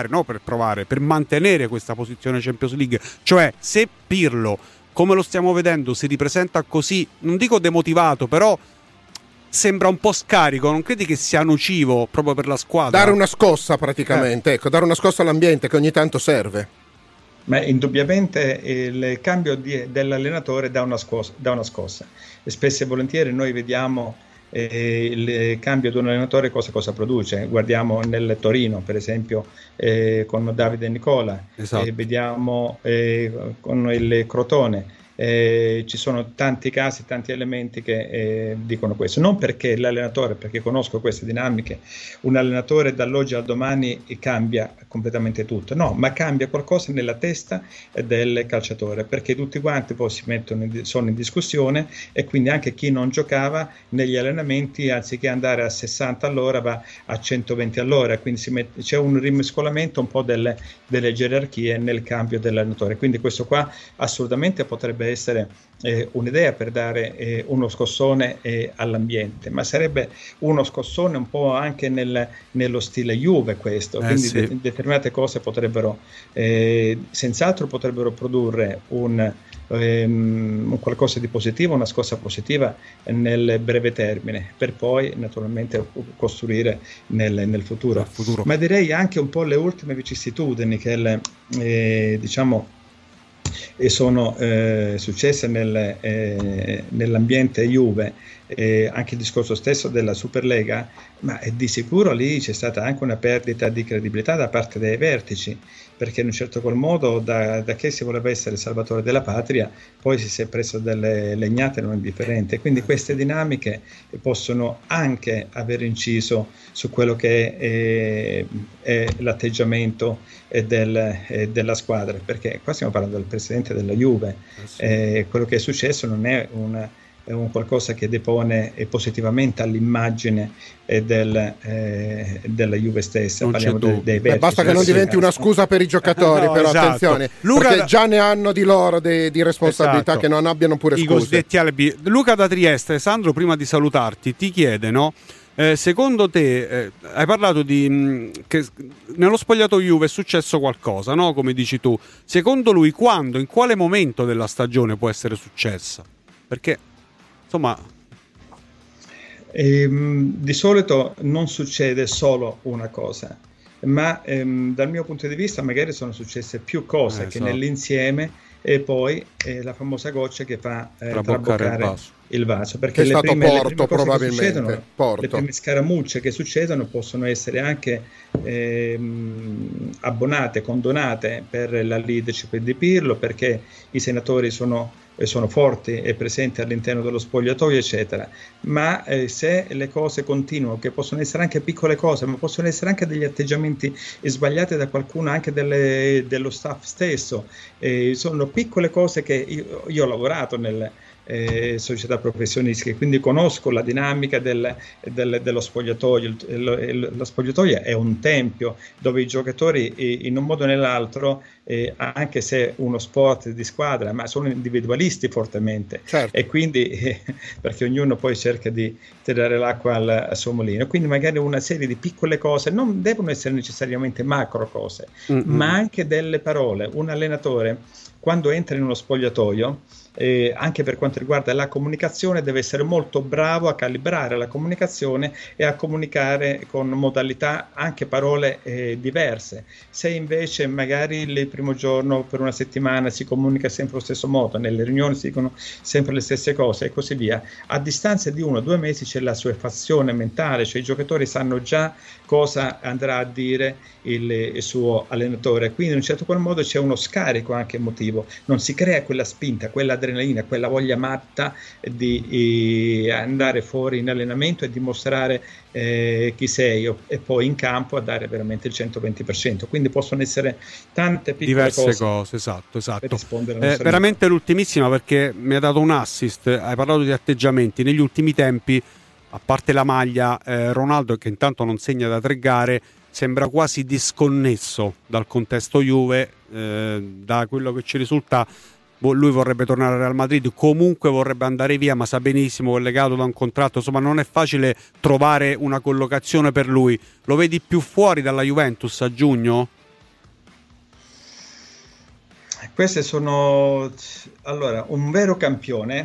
mantenere questa posizione Champions League? Cioè, se Pirlo, come lo stiamo vedendo, si ripresenta così, non dico demotivato, però sembra un po' scarico, non credi che sia nocivo proprio per la squadra? Dare una scossa praticamente, ecco, dare una scossa all'ambiente che ogni tanto serve. Ma indubbiamente il cambio dell'allenatore dà una scossa. E spesso e volentieri noi vediamo il cambio di un allenatore cosa produce. Guardiamo nel Torino, per esempio, con Davide Nicola, esatto. Vediamo con il Crotone. Ci sono tanti casi, tanti elementi che dicono questo, non perché l'allenatore, perché conosco queste dinamiche, un allenatore dall'oggi al domani cambia completamente tutto, no, ma cambia qualcosa nella testa del calciatore, perché tutti quanti poi sono in discussione, e quindi anche chi non giocava negli allenamenti, anziché andare a 60 all'ora va a 120 all'ora, quindi c'è un rimescolamento un po' delle gerarchie nel cambio dell'allenatore, quindi questo qua assolutamente potrebbe essere un'idea per dare uno scossone all'ambiente, ma sarebbe uno scossone un po' anche nello stile Juve questo, quindi sì. Determinate cose potrebbero senz'altro potrebbero produrre un qualcosa di positivo, una scossa positiva nel breve termine, per poi naturalmente costruire nel futuro. Ma direi anche un po' le ultime vicissitudini che diciamo sono successe nell'ambiente Juve, anche il discorso stesso della Superlega, ma di sicuro lì c'è stata anche una perdita di credibilità da parte dei vertici, perché in un certo qual modo da che si voleva essere salvatore della patria poi si è preso delle legnate non indifferenti, quindi queste dinamiche possono anche aver inciso su quello che è l'atteggiamento della squadra, perché qua stiamo parlando del presidente della Juve, quello che è successo non è un qualcosa che depone positivamente all'immagine della Juve stessa. Parliamo dei vertici. Basta che non diventi una scusa per i giocatori, no, però esatto. Attenzione, perché già ne hanno di loro di responsabilità, esatto. Che non abbiano pure scuse. I cosiddetti alibi. Luca da Trieste, Sandro, prima di salutarti ti chiede, no? Secondo te hai parlato di che nello spogliatoio Juve è successo qualcosa, no? Come dici tu, secondo lui quando, in quale momento della stagione può essere successa? Perché insomma di solito non succede solo una cosa, ma dal mio punto di vista magari sono successe più cose che nell'insieme, e poi la famosa goccia che fa traboccare il vaso, perché è stato Porto, probabilmente le prime scaramucce che succedono possono essere anche abbonate, condonate per la leadership di Pirlo, perché i senatori sono forti e presenti all'interno dello spogliatoio, eccetera. Ma se le cose continuano, che possono essere anche piccole cose, ma possono essere anche degli atteggiamenti sbagliati da qualcuno, anche dello staff stesso, sono piccole cose che io ho lavorato nelle società professionistiche, quindi conosco la dinamica dello spogliatoio. Lo spogliatoio è un tempio dove i giocatori in un modo o nell'altro, anche se uno sport di squadra, ma sono individualisti fortemente, certo. E quindi perché ognuno poi cerca di tirare l'acqua al suo mulino, quindi magari una serie di piccole cose, non devono essere necessariamente macro cose, ma anche delle parole. Un allenatore quando entra in uno spogliatoio, anche per quanto riguarda la comunicazione, deve essere molto bravo a calibrare la comunicazione e a comunicare con modalità, anche parole diverse. Se invece magari il primo giorno per una settimana si comunica sempre allo stesso modo, nelle riunioni si dicono sempre le stesse cose e così via, a distanza di 1 o 2 mesi c'è la suefazione mentale, cioè i giocatori sanno già cosa andrà a dire il suo allenatore, quindi in un certo qual modo c'è uno scarico anche emotivo, non si crea quella spinta, quella adrenalina, quella voglia matta di andare fuori in allenamento e dimostrare chi sei, e poi in campo a dare veramente il 120%. Quindi possono essere tante piccole diverse cose. Esatto. Veramente l'ultimissima, perché mi ha dato un assist. Hai parlato di atteggiamenti negli ultimi tempi, a parte la maglia, Ronaldo, che intanto non segna da 3 gare, sembra quasi disconnesso dal contesto Juve, da quello che ci risulta. Lui vorrebbe tornare al Real Madrid, comunque vorrebbe andare via, ma sa benissimo che è legato da un contratto, insomma non è facile trovare una collocazione per lui. Lo vedi più fuori dalla Juventus a giugno? Queste sono, allora, un vero campione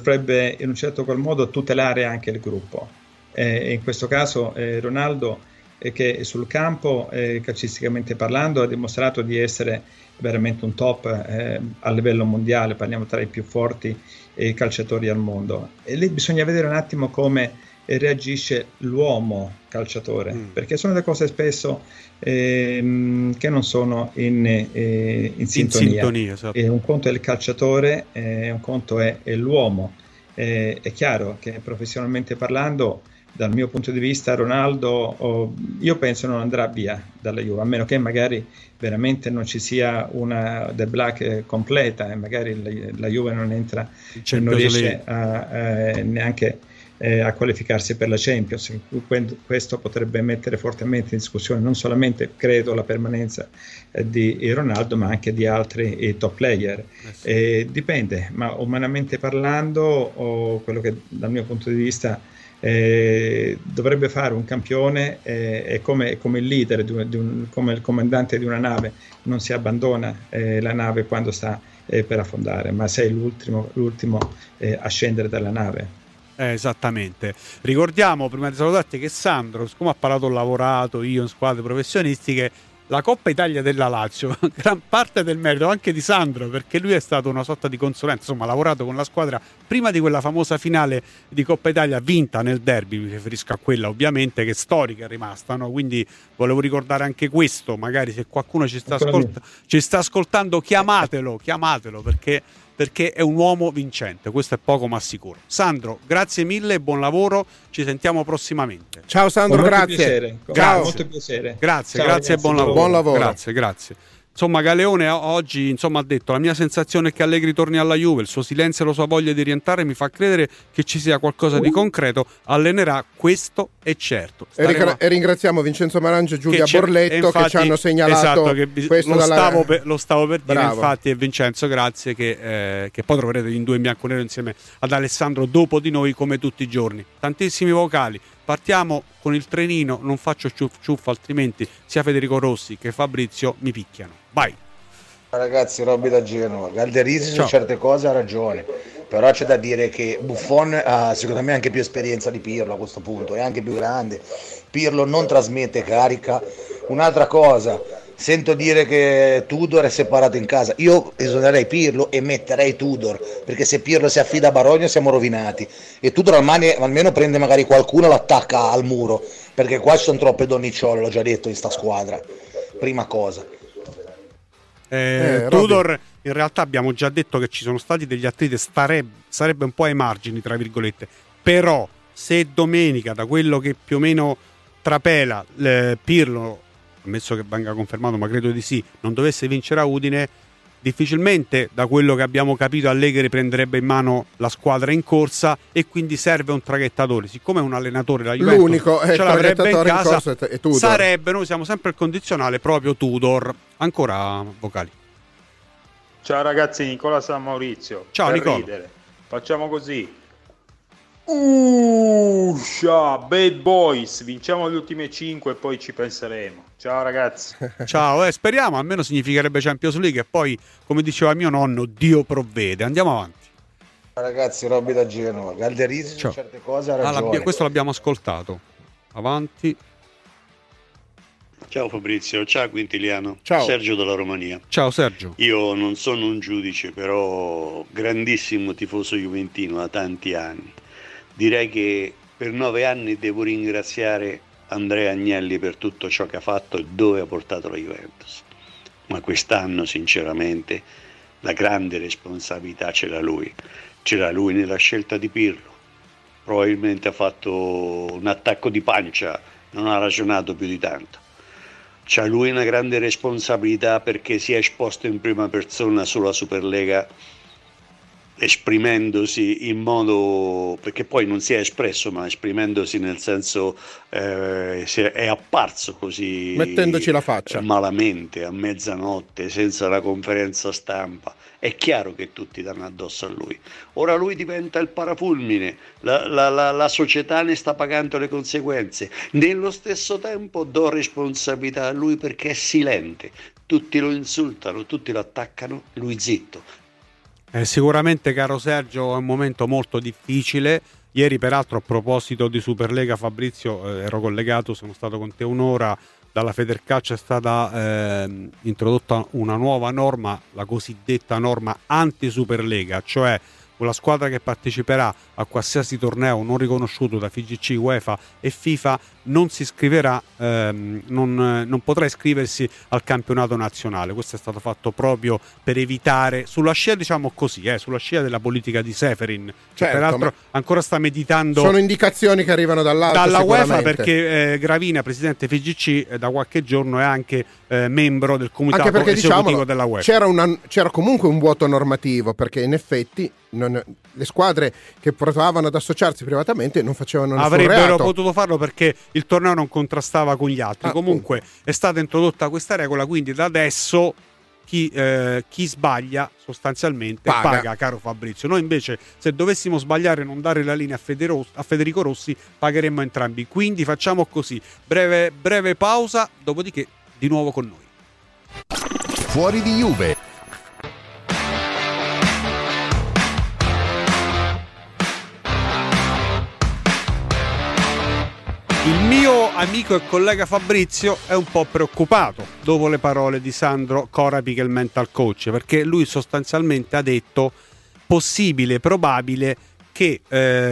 dovrebbe in un certo qual modo tutelare anche il gruppo, in questo caso Ronaldo che sul campo, calcisticamente parlando, ha dimostrato di essere veramente un top a livello mondiale, parliamo tra i più forti calciatori al mondo. E lì bisogna vedere un attimo come reagisce l'uomo calciatore, perché sono delle cose spesso che non sono in sintonia. Esatto. Un conto è il calciatore, un conto è l'uomo. È chiaro che professionalmente parlando, dal mio punto di vista, Ronaldo io penso non andrà via dalla Juve, a meno che magari veramente non ci sia una The Black completa e magari la Juve non entra, non riesce neanche a qualificarsi per la Champions. Questo potrebbe mettere fortemente in discussione non solamente, credo, la permanenza di Ronaldo, ma anche di altri top player. Dipende, ma umanamente parlando, quello che dal mio punto di vista dovrebbe fare un campione è come il leader, come il comandante di una nave. Non si abbandona la nave quando sta per affondare, ma sei l'ultimo a scendere dalla nave. Esattamente. Ricordiamo, prima di salutarti, che Sandro, siccome ha parlato, lavorato io in squadre professionistiche, la Coppa Italia della Lazio, gran parte del merito anche di Sandro, perché lui è stato una sorta di consulente, insomma ha lavorato con la squadra prima di quella famosa finale di Coppa Italia vinta nel derby, mi riferisco a quella ovviamente che storica è rimasta, no? Quindi volevo ricordare anche questo, magari se qualcuno ci sta ascoltando chiamatelo perché è un uomo vincente, questo è poco ma sicuro. Sandro, grazie mille e buon lavoro, ci sentiamo prossimamente. Ciao Sandro, grazie. Ciao. Molto piacere. Grazie e buon lavoro. Buon lavoro. Grazie. Insomma, Galeone oggi ha detto: la mia sensazione è che Allegri torni alla Juve, il suo silenzio e la sua voglia di rientrare mi fa credere che ci sia qualcosa di concreto, allenerà, questo è certo. E ringraziamo Vincenzo Marangi e Giulia Borletto che ci hanno segnalato questo lo stavo per dire. Bravo. Infatti, Vincenzo, grazie, che poi troverete in due in bianco e nero insieme ad Alessandro dopo di noi come tutti i giorni. Tantissimi vocali. Partiamo con il trenino, non faccio ciuff altrimenti sia Federico Rossi che Fabrizio mi picchiano. Vai. Ragazzi, Robby da Genova. Galderisi su certe cose ha ragione, però c'è da dire che Buffon ha secondo me anche più esperienza di Pirlo a questo punto, è anche più grande. Pirlo non trasmette carica. Un'altra cosa, sento dire che Tudor è separato in casa. Io esonerei Pirlo e metterei Tudor, perché se Pirlo si affida a Barogna siamo rovinati, e Tudor almeno prende magari qualcuno e lo attacca al muro, perché qua ci sono troppe donnicciole, l'ho già detto, in sta squadra. Prima cosa. Tudor, in realtà abbiamo già detto che ci sono stati degli atleti, sarebbe un po' ai margini tra virgolette, però se domenica, da quello che più o meno trapela, Pirlo, ammesso che venga confermato ma credo di sì, non dovesse vincere a Udine, difficilmente, da quello che abbiamo capito, Allegri prenderebbe in mano la squadra in corsa e quindi serve un traghettatore. Siccome è un allenatore, la Juventus l'unico ce l'avrebbe in casa, è Tudor. Sarebbe, noi siamo sempre il condizionale, proprio Tudor. Ancora vocali. Ciao ragazzi, Nicola San Maurizio. Ciao Nicola. Ridere. Facciamo così. Bad Boys, vinciamo gli ultimi 5 e poi ci penseremo. Ciao ragazzi. Ciao, speriamo, almeno significherebbe Champions League e poi, come diceva mio nonno, Dio provvede. Andiamo avanti. Ragazzi, Robby da Genova. Galderisi su certe cose ha ragione. Questo l'abbiamo ascoltato. Avanti. Ciao Fabrizio, ciao Quintiliano, ciao. Sergio dalla Romania. Ciao Sergio. Io non sono un giudice, però grandissimo tifoso juventino da tanti anni. Direi che per 9 anni devo ringraziare Andrea Agnelli per tutto ciò che ha fatto e dove ha portato la Juventus. Ma quest'anno sinceramente la grande responsabilità c'era lui. C'era lui nella scelta di Pirlo. Probabilmente ha fatto un attacco di pancia, non ha ragionato più di tanto. C'ha lui una grande responsabilità perché si è esposto in prima persona sulla Superlega, esprimendosi in modo, perché poi non si è espresso, ma esprimendosi nel senso è apparso così, mettendoci la faccia malamente a mezzanotte senza la conferenza stampa. È chiaro che tutti danno addosso a lui. Ora lui diventa il parafulmine, la società ne sta pagando le conseguenze. Nello stesso tempo do responsabilità a lui perché è silente. Tutti lo insultano, tutti lo attaccano, lui zitto. Sicuramente, caro Sergio, è un momento molto difficile. Ieri peraltro, a proposito di Superlega, Fabrizio, ero collegato, sono stato con te un'ora. Dalla Federcalcio è stata introdotta una nuova norma, la cosiddetta norma anti-Superlega, cioè la squadra che parteciperà a qualsiasi torneo non riconosciuto da FIGC, UEFA e FIFA non si iscriverà, non potrà iscriversi al campionato nazionale. Questo è stato fatto proprio per evitare, sulla scia, diciamo così, sulla scia della politica di Seferin, che peraltro ancora sta meditando. Sono indicazioni che arrivano dalla UEFA, perché Gravina, presidente FIGC, da qualche giorno è anche membro del comitato esecutivo della UEFA. C'era comunque un vuoto normativo, perché in effetti le squadre che provavano ad associarsi privatamente non facevano nessun reato. Avrebbero potuto farlo perché il torneo non contrastava con gli altri. Comunque è stata introdotta questa regola, quindi da adesso chi sbaglia sostanzialmente paga, caro Fabrizio. Noi invece, se dovessimo sbagliare e non dare la linea a Federico Rossi, pagheremmo entrambi. Quindi facciamo così, breve pausa, dopodiché di nuovo con noi. Fuori di Juve. Il mio amico e collega Fabrizio è un po' preoccupato dopo le parole di Sandro Corapi, che è il mental coach, perché lui sostanzialmente ha detto possibile, probabile che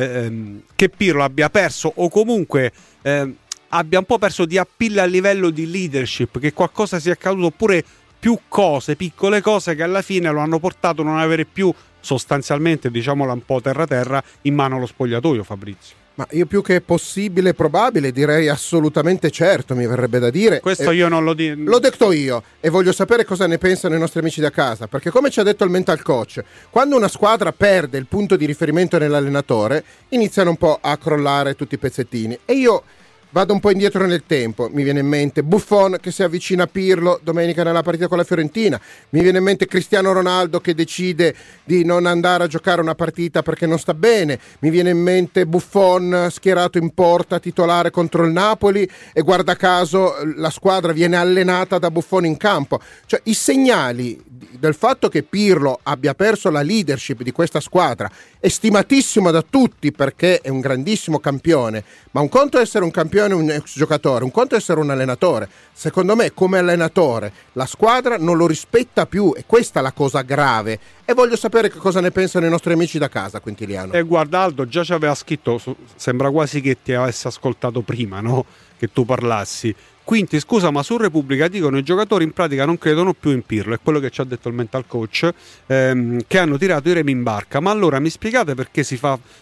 Pirlo abbia perso, o comunque abbia un po' perso di appeal a livello di leadership, che qualcosa sia accaduto, oppure più cose, piccole cose, che alla fine lo hanno portato a non avere più, sostanzialmente, diciamola un po' terra in mano lo spogliatoio, Fabrizio. Ma io più che possibile, probabile, direi assolutamente certo, mi verrebbe da dire. Questo io non lo dico. L'ho detto io, e voglio sapere cosa ne pensano i nostri amici da casa, perché come ci ha detto il mental coach, quando una squadra perde il punto di riferimento nell'allenatore, iniziano un po' a crollare tutti i pezzettini. E io vado un po' indietro nel tempo, mi viene in mente Buffon che si avvicina a Pirlo domenica nella partita con la Fiorentina, mi viene in mente Cristiano Ronaldo che decide di non andare a giocare una partita perché non sta bene, mi viene in mente Buffon schierato in porta titolare contro il Napoli e guarda caso la squadra viene allenata da Buffon in campo. Cioè i segnali del fatto che Pirlo abbia perso la leadership di questa squadra è stimatissimo da tutti perché è un grandissimo campione, ma un conto è essere un campione, un ex giocatore, un conto è essere un allenatore. Secondo me come allenatore la squadra non lo rispetta più, e questa è la cosa grave, e voglio sapere che cosa ne pensano i nostri amici da casa, Quintiliano. E guarda, Aldo già ci aveva scritto, sembra quasi che ti avesse ascoltato prima, no? Che tu parlassi. Quinti, scusa, ma su Repubblica dicono i giocatori in pratica non credono più in Pirlo, è quello che ci ha detto il mental coach, che hanno tirato i remi in barca. Ma allora mi spiegate perché si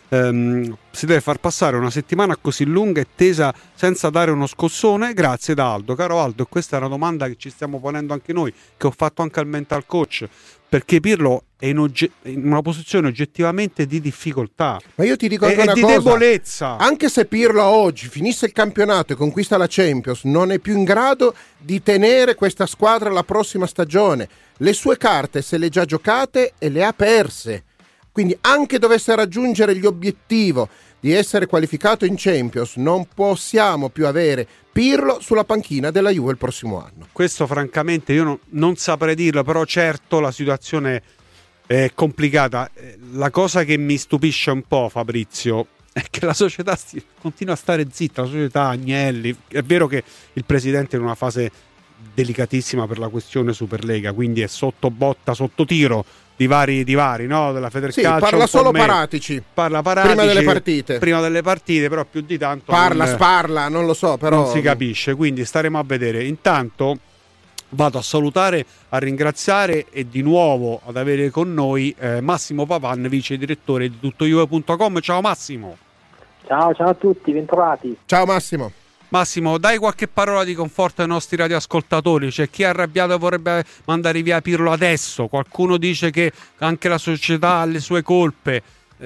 deve far passare una settimana così lunga e tesa senza dare uno scossone? Grazie da Aldo. Caro Aldo, e questa è una domanda che ci stiamo ponendo anche noi, che ho fatto anche al mental coach, perché Pirlo è in una posizione oggettivamente di difficoltà. Ma io ti dico anche una di cosa, debolezza. Anche se Pirlo oggi finisse il campionato e conquista la Champions, non è più in grado di tenere questa squadra la prossima stagione. Le sue carte se le ha già giocate e le ha perse. Quindi anche dovesse raggiungere gli obiettivi di essere qualificato in Champions, non possiamo più avere Pirlo sulla panchina della Juve il prossimo anno. Questo francamente io non saprei dirlo, però certo la situazione è complicata. La cosa che mi stupisce un po', Fabrizio, è che la società continua a stare zitta, la società Agnelli. È vero che il presidente è in una fase delicatissima per la questione Superlega, quindi è sotto botta, sotto tiro di vari no? Della Federcalcio. Sì, parla solo Paratici. Parla Paratici prima delle partite, però più di tanto parla, non lo so, però non si capisce, quindi staremo a vedere. Intanto vado a salutare, a ringraziare e di nuovo ad avere con noi Massimo Papan, vice direttore di tuttojuve.com. Ciao Massimo. Ciao a tutti, bentrovati. Ciao Massimo. Massimo, dai qualche parola di conforto ai nostri radioascoltatori. C'è chi è arrabbiato e vorrebbe mandare via Pirlo adesso, qualcuno dice che anche la società ha le sue colpe,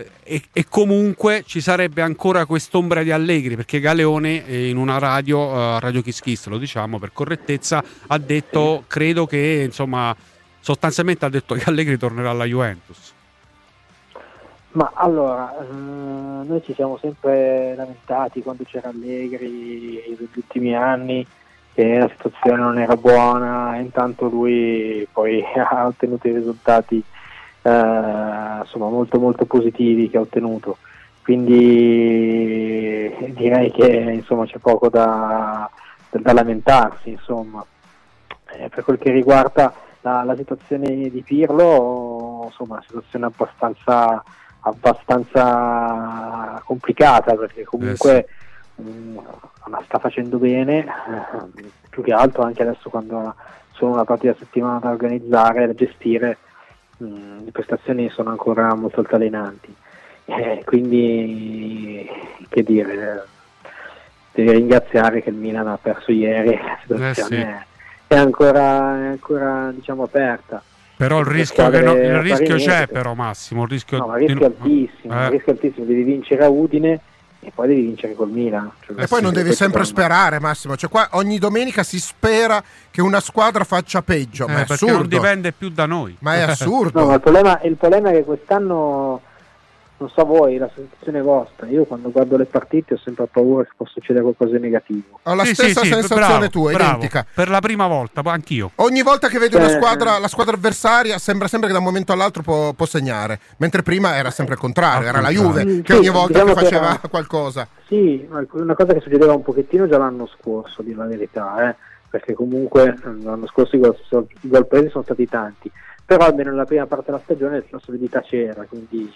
e comunque ci sarebbe ancora quest'ombra di Allegri, perché Galeone in una Radio Kiss Kiss, lo diciamo per correttezza, ha detto, credo che insomma sostanzialmente ha detto che Allegri tornerà alla Juventus. Ma allora, noi ci siamo sempre lamentati quando c'era Allegri negli ultimi anni che la situazione non era buona, e intanto lui poi ha ottenuto i risultati insomma molto molto positivi che ha ottenuto. quindi direi che insomma c'è poco da lamentarsi, insomma. Per quel che riguarda la situazione di Pirlo, insomma, una situazione abbastanza complicata, perché comunque la sta facendo bene, più che altro anche adesso quando ha solo una partita a settimana da organizzare, da gestire, le prestazioni sono ancora molto altalenanti, quindi che dire, devi ringraziare che il Milan ha perso ieri, la situazione è ancora diciamo aperta. Però il rischio c'è, però Massimo, il rischio è altissimo, devi vincere a Udine e poi devi vincere col Milan. E poi non devi sempre sperare, Massimo, cioè qua ogni domenica si spera che una squadra faccia peggio, ma è perché assurdo. non dipende più da noi. Ma è assurdo. No, ma il problema è che quest'anno, non so voi, la sensazione vostra, io quando guardo le partite ho sempre paura che possa succedere qualcosa di negativo. Ho la stessa sensazione tua, identica. Per la prima volta, anch'io. Ogni volta che vedo la squadra avversaria sembra sempre che da un momento all'altro può segnare, mentre prima era sempre il contrario, era la Juve che ogni volta che faceva qualcosa. Sì, una cosa che succedeva un pochettino già l'anno scorso, di la verità, perché comunque l'anno scorso i gol presi sono stati tanti, però almeno nella prima parte della stagione la solidità c'era, quindi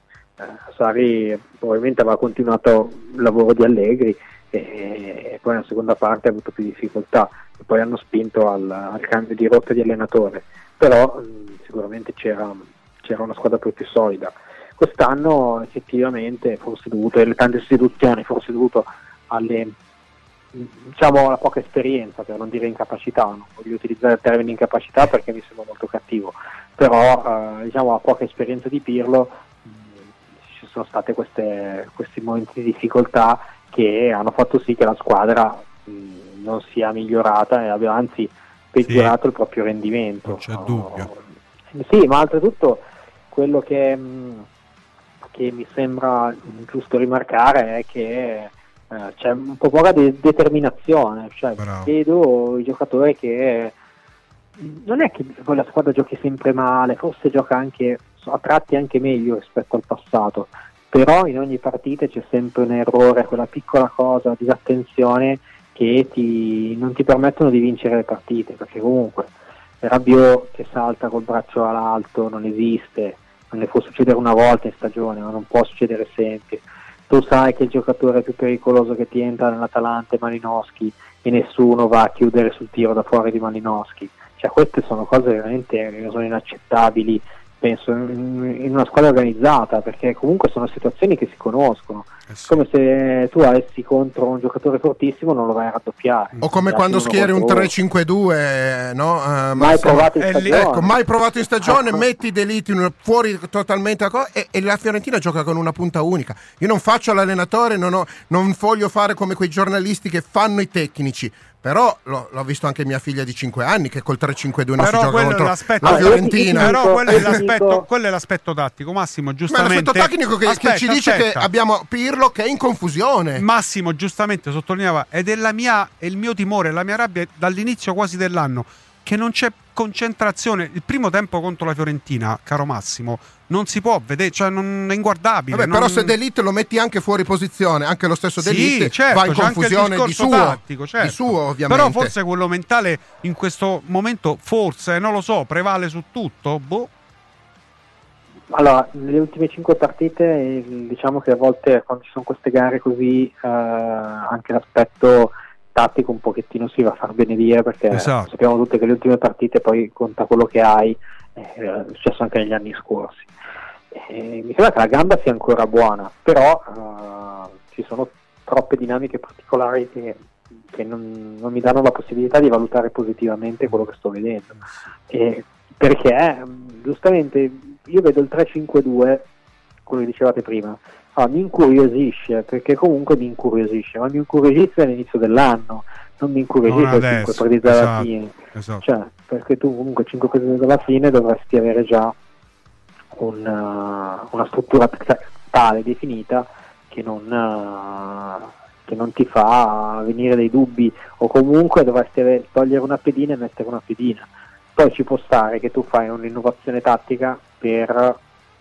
Sarri probabilmente aveva continuato il lavoro di Allegri e poi nella seconda parte ha avuto più difficoltà e poi hanno spinto al cambio di rotta di allenatore, però sicuramente c'era una squadra più solida. Quest'anno effettivamente, forse dovuto alle tante istituzioni, forse dovuto alla poca esperienza, per non dire incapacità, non voglio utilizzare il termine incapacità perché mi sembra molto cattivo, però la poca esperienza di Pirlo, ci sono state questi momenti di difficoltà che hanno fatto sì che la squadra non sia migliorata e abbia anzi peggiorato il proprio rendimento. Non c'è dubbio. Sì, ma oltretutto quello che mi sembra giusto rimarcare è che c'è un po' poca determinazione, cioè vedo i giocatori che non è che la squadra giochi sempre male, forse gioca anche a tratti anche meglio rispetto al passato, però in ogni partita c'è sempre un errore, quella piccola cosa, disattenzione che non ti permettono di vincere le partite, perché comunque Rabiot che salta col braccio all'alto non esiste, non ne può succedere una volta in stagione, ma non può succedere sempre. Tu sai che il giocatore più pericoloso che ti entra nell'Atalanta è Malinowski e nessuno va a chiudere sul tiro da fuori di Malinowski, cioè queste sono cose veramente sono inaccettabili, penso, in una squadra organizzata, perché comunque sono situazioni che si conoscono, come se tu avessi contro un giocatore fortissimo non lo vai a raddoppiare, o come quando schieri un 3-5-2, no? Mai provato in stagione, ecco, mai provato in stagione, metti D'Elite fuori totalmente e la Fiorentina gioca con una punta unica. Io non faccio l'allenatore, non voglio fare come quei giornalisti che fanno i tecnici, però l'ho visto anche mia figlia di 5 anni che col 3-5-2 non si gioca contro la Fiorentina. Però quello è l'aspetto tattico, Massimo, giustamente. Ma l'aspetto tecnico che ci dice che abbiamo Pirlo che è in confusione. Massimo giustamente sottolineava, ed è il mio timore, la mia rabbia dall'inizio quasi dell'anno, che non c'è concentrazione. Il primo tempo contro la Fiorentina, caro Massimo, non si può vedere, cioè non è inguardabile. Vabbè, però se D'Elite lo metti anche fuori posizione, anche lo stesso D'Elite va in confusione di suo, tattico, certo. Di suo ovviamente. Però forse quello mentale in questo momento, forse, non lo so, prevale su tutto? Allora, nelle ultime 5 partite diciamo che a volte quando ci sono queste gare così anche l'aspetto tattico un pochettino si va a far benedire, perché sappiamo tutti che le ultime partite poi conta quello che hai, è successo anche negli anni scorsi. Mi sembra che la gamba sia ancora buona, però ci sono troppe dinamiche particolari che non mi danno la possibilità di valutare positivamente quello che sto vedendo, perché giustamente io vedo il 3-5-2, quello che dicevate prima, mi incuriosisce, perché comunque mi incuriosisce, ma mi incuriosisce all'inizio dell'anno, non mi incuriosisce 5 partite alla fine, cioè, perché tu comunque 5 partite alla fine dovresti avere già una struttura tale, definita, che non ti fa venire dei dubbi, o comunque dovresti togliere una pedina e mettere una pedina. Poi ci può stare che tu fai un'innovazione tattica per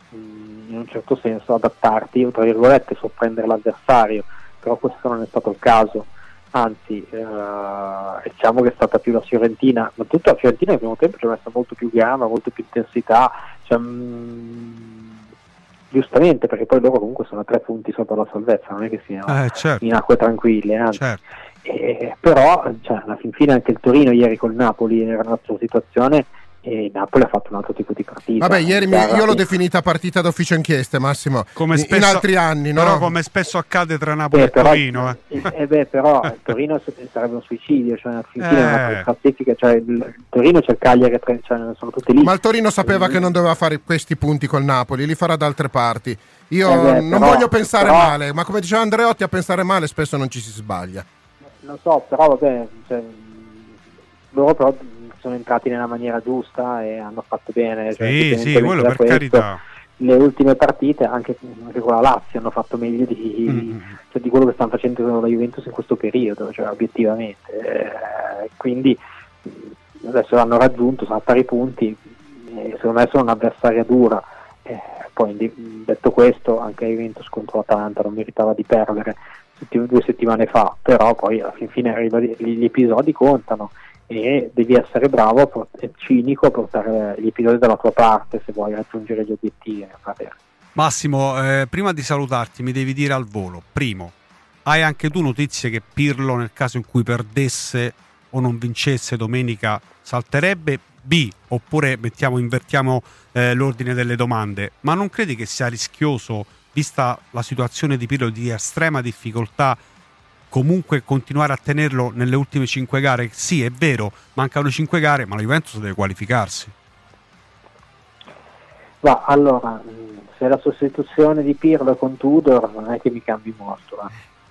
in un certo senso adattarti o tra virgolette sorprendere l'avversario, però questo non è stato il caso, anzi diciamo che è stata più la Fiorentina, ma tutta la Fiorentina nel primo tempo ci ha messo molto più gamma, molto più intensità, cioè, giustamente, perché poi loro comunque sono a 3 punti sopra la salvezza, non è che siano certo. in acque tranquille, anzi. Certo. Però alla fin fine anche il Torino ieri col Napoli era un'altra situazione e Napoli ha fatto un altro tipo di partita. Vabbè, ieri io l'ho definita partita d'ufficio inchieste, Massimo, come spesso, in altri anni, no? Però come spesso accade tra Napoli e Torino. Però il Torino sarebbe un suicidio, cioè alla fin fine una classifica, cioè il Torino c'è il Cagliari, cioè, sono tutti lì. Ma il Torino sapeva che non doveva fare questi punti col Napoli, li farà da altre parti. Io non voglio pensare male, ma come diceva Andreotti, a pensare male spesso non ci si sbaglia. Lo so, però vabbè, cioè, loro però sono entrati nella maniera giusta e hanno fatto bene. Sì, quello per carità. Le ultime partite, anche con la Lazio, hanno fatto meglio di quello che stanno facendo la Juventus in questo periodo, cioè obiettivamente. Quindi adesso l'hanno raggiunto, sono a pari punti, secondo me sono un'avversaria dura. Poi detto questo, anche la Juventus contro l'Atalanta non meritava di perdere 2 settimane fa, però poi alla fine gli episodi contano e devi essere bravo e cinico a portare gli episodi dalla tua parte se vuoi raggiungere gli obiettivi. Massimo, prima di salutarti mi devi dire al volo, primo, hai anche tu notizie che Pirlo nel caso in cui perdesse o non vincesse domenica salterebbe? B, oppure invertiamo l'ordine delle domande, ma non credi che sia rischioso, vista la situazione di Pirlo di estrema difficoltà, comunque continuare a tenerlo nelle ultime 5 gare? Sì, è vero, mancano 5 gare, ma la Juventus deve qualificarsi. Ma allora, se la sostituzione di Pirlo con Tudor non è che mi cambi molto.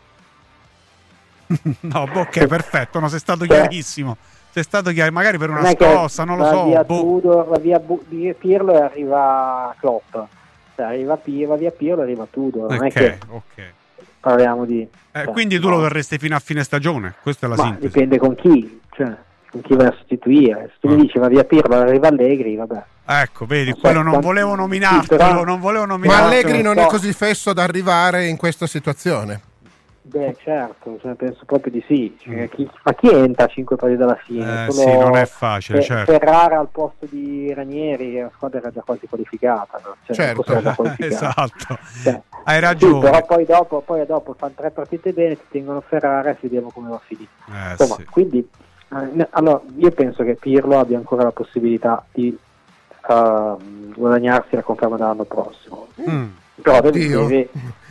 No, ok, perfetto, no, sei stato chiarissimo. Sei stato chiaro, magari per una scossa, non lo so. Via Tudor, va via Pirlo e arriva Klopp. Se va via Pirlo e arriva Tudor. Non è che parliamo di... quindi tu lo terresti fino a fine stagione? Questa è la sintesi. Dipende con chi, cioè con chi vai a sostituire. Se tu mi dici va via Pirlo e arriva Allegri, vabbè. Ecco, vedi, quello non volevo nominartelo, non volevo nominarlo. Ma Allegri non è così fesso da arrivare in questa situazione? Beh, certo, penso proprio di sì. Cioè, chi entra a 5 partite dalla fine? Sì, non è facile, certo. Ferrara al posto di Ranieri, la squadra era già quasi qualificata. No? Cioè, certo, esatto. Cioè, hai ragione. Sì, però poi dopo fanno 3 partite bene, ti tengono Ferrara e vediamo come va a finire. Insomma, sì. Quindi, allora, io penso che Pirlo abbia ancora la possibilità di guadagnarsi la conferma dell'anno prossimo. Però deve...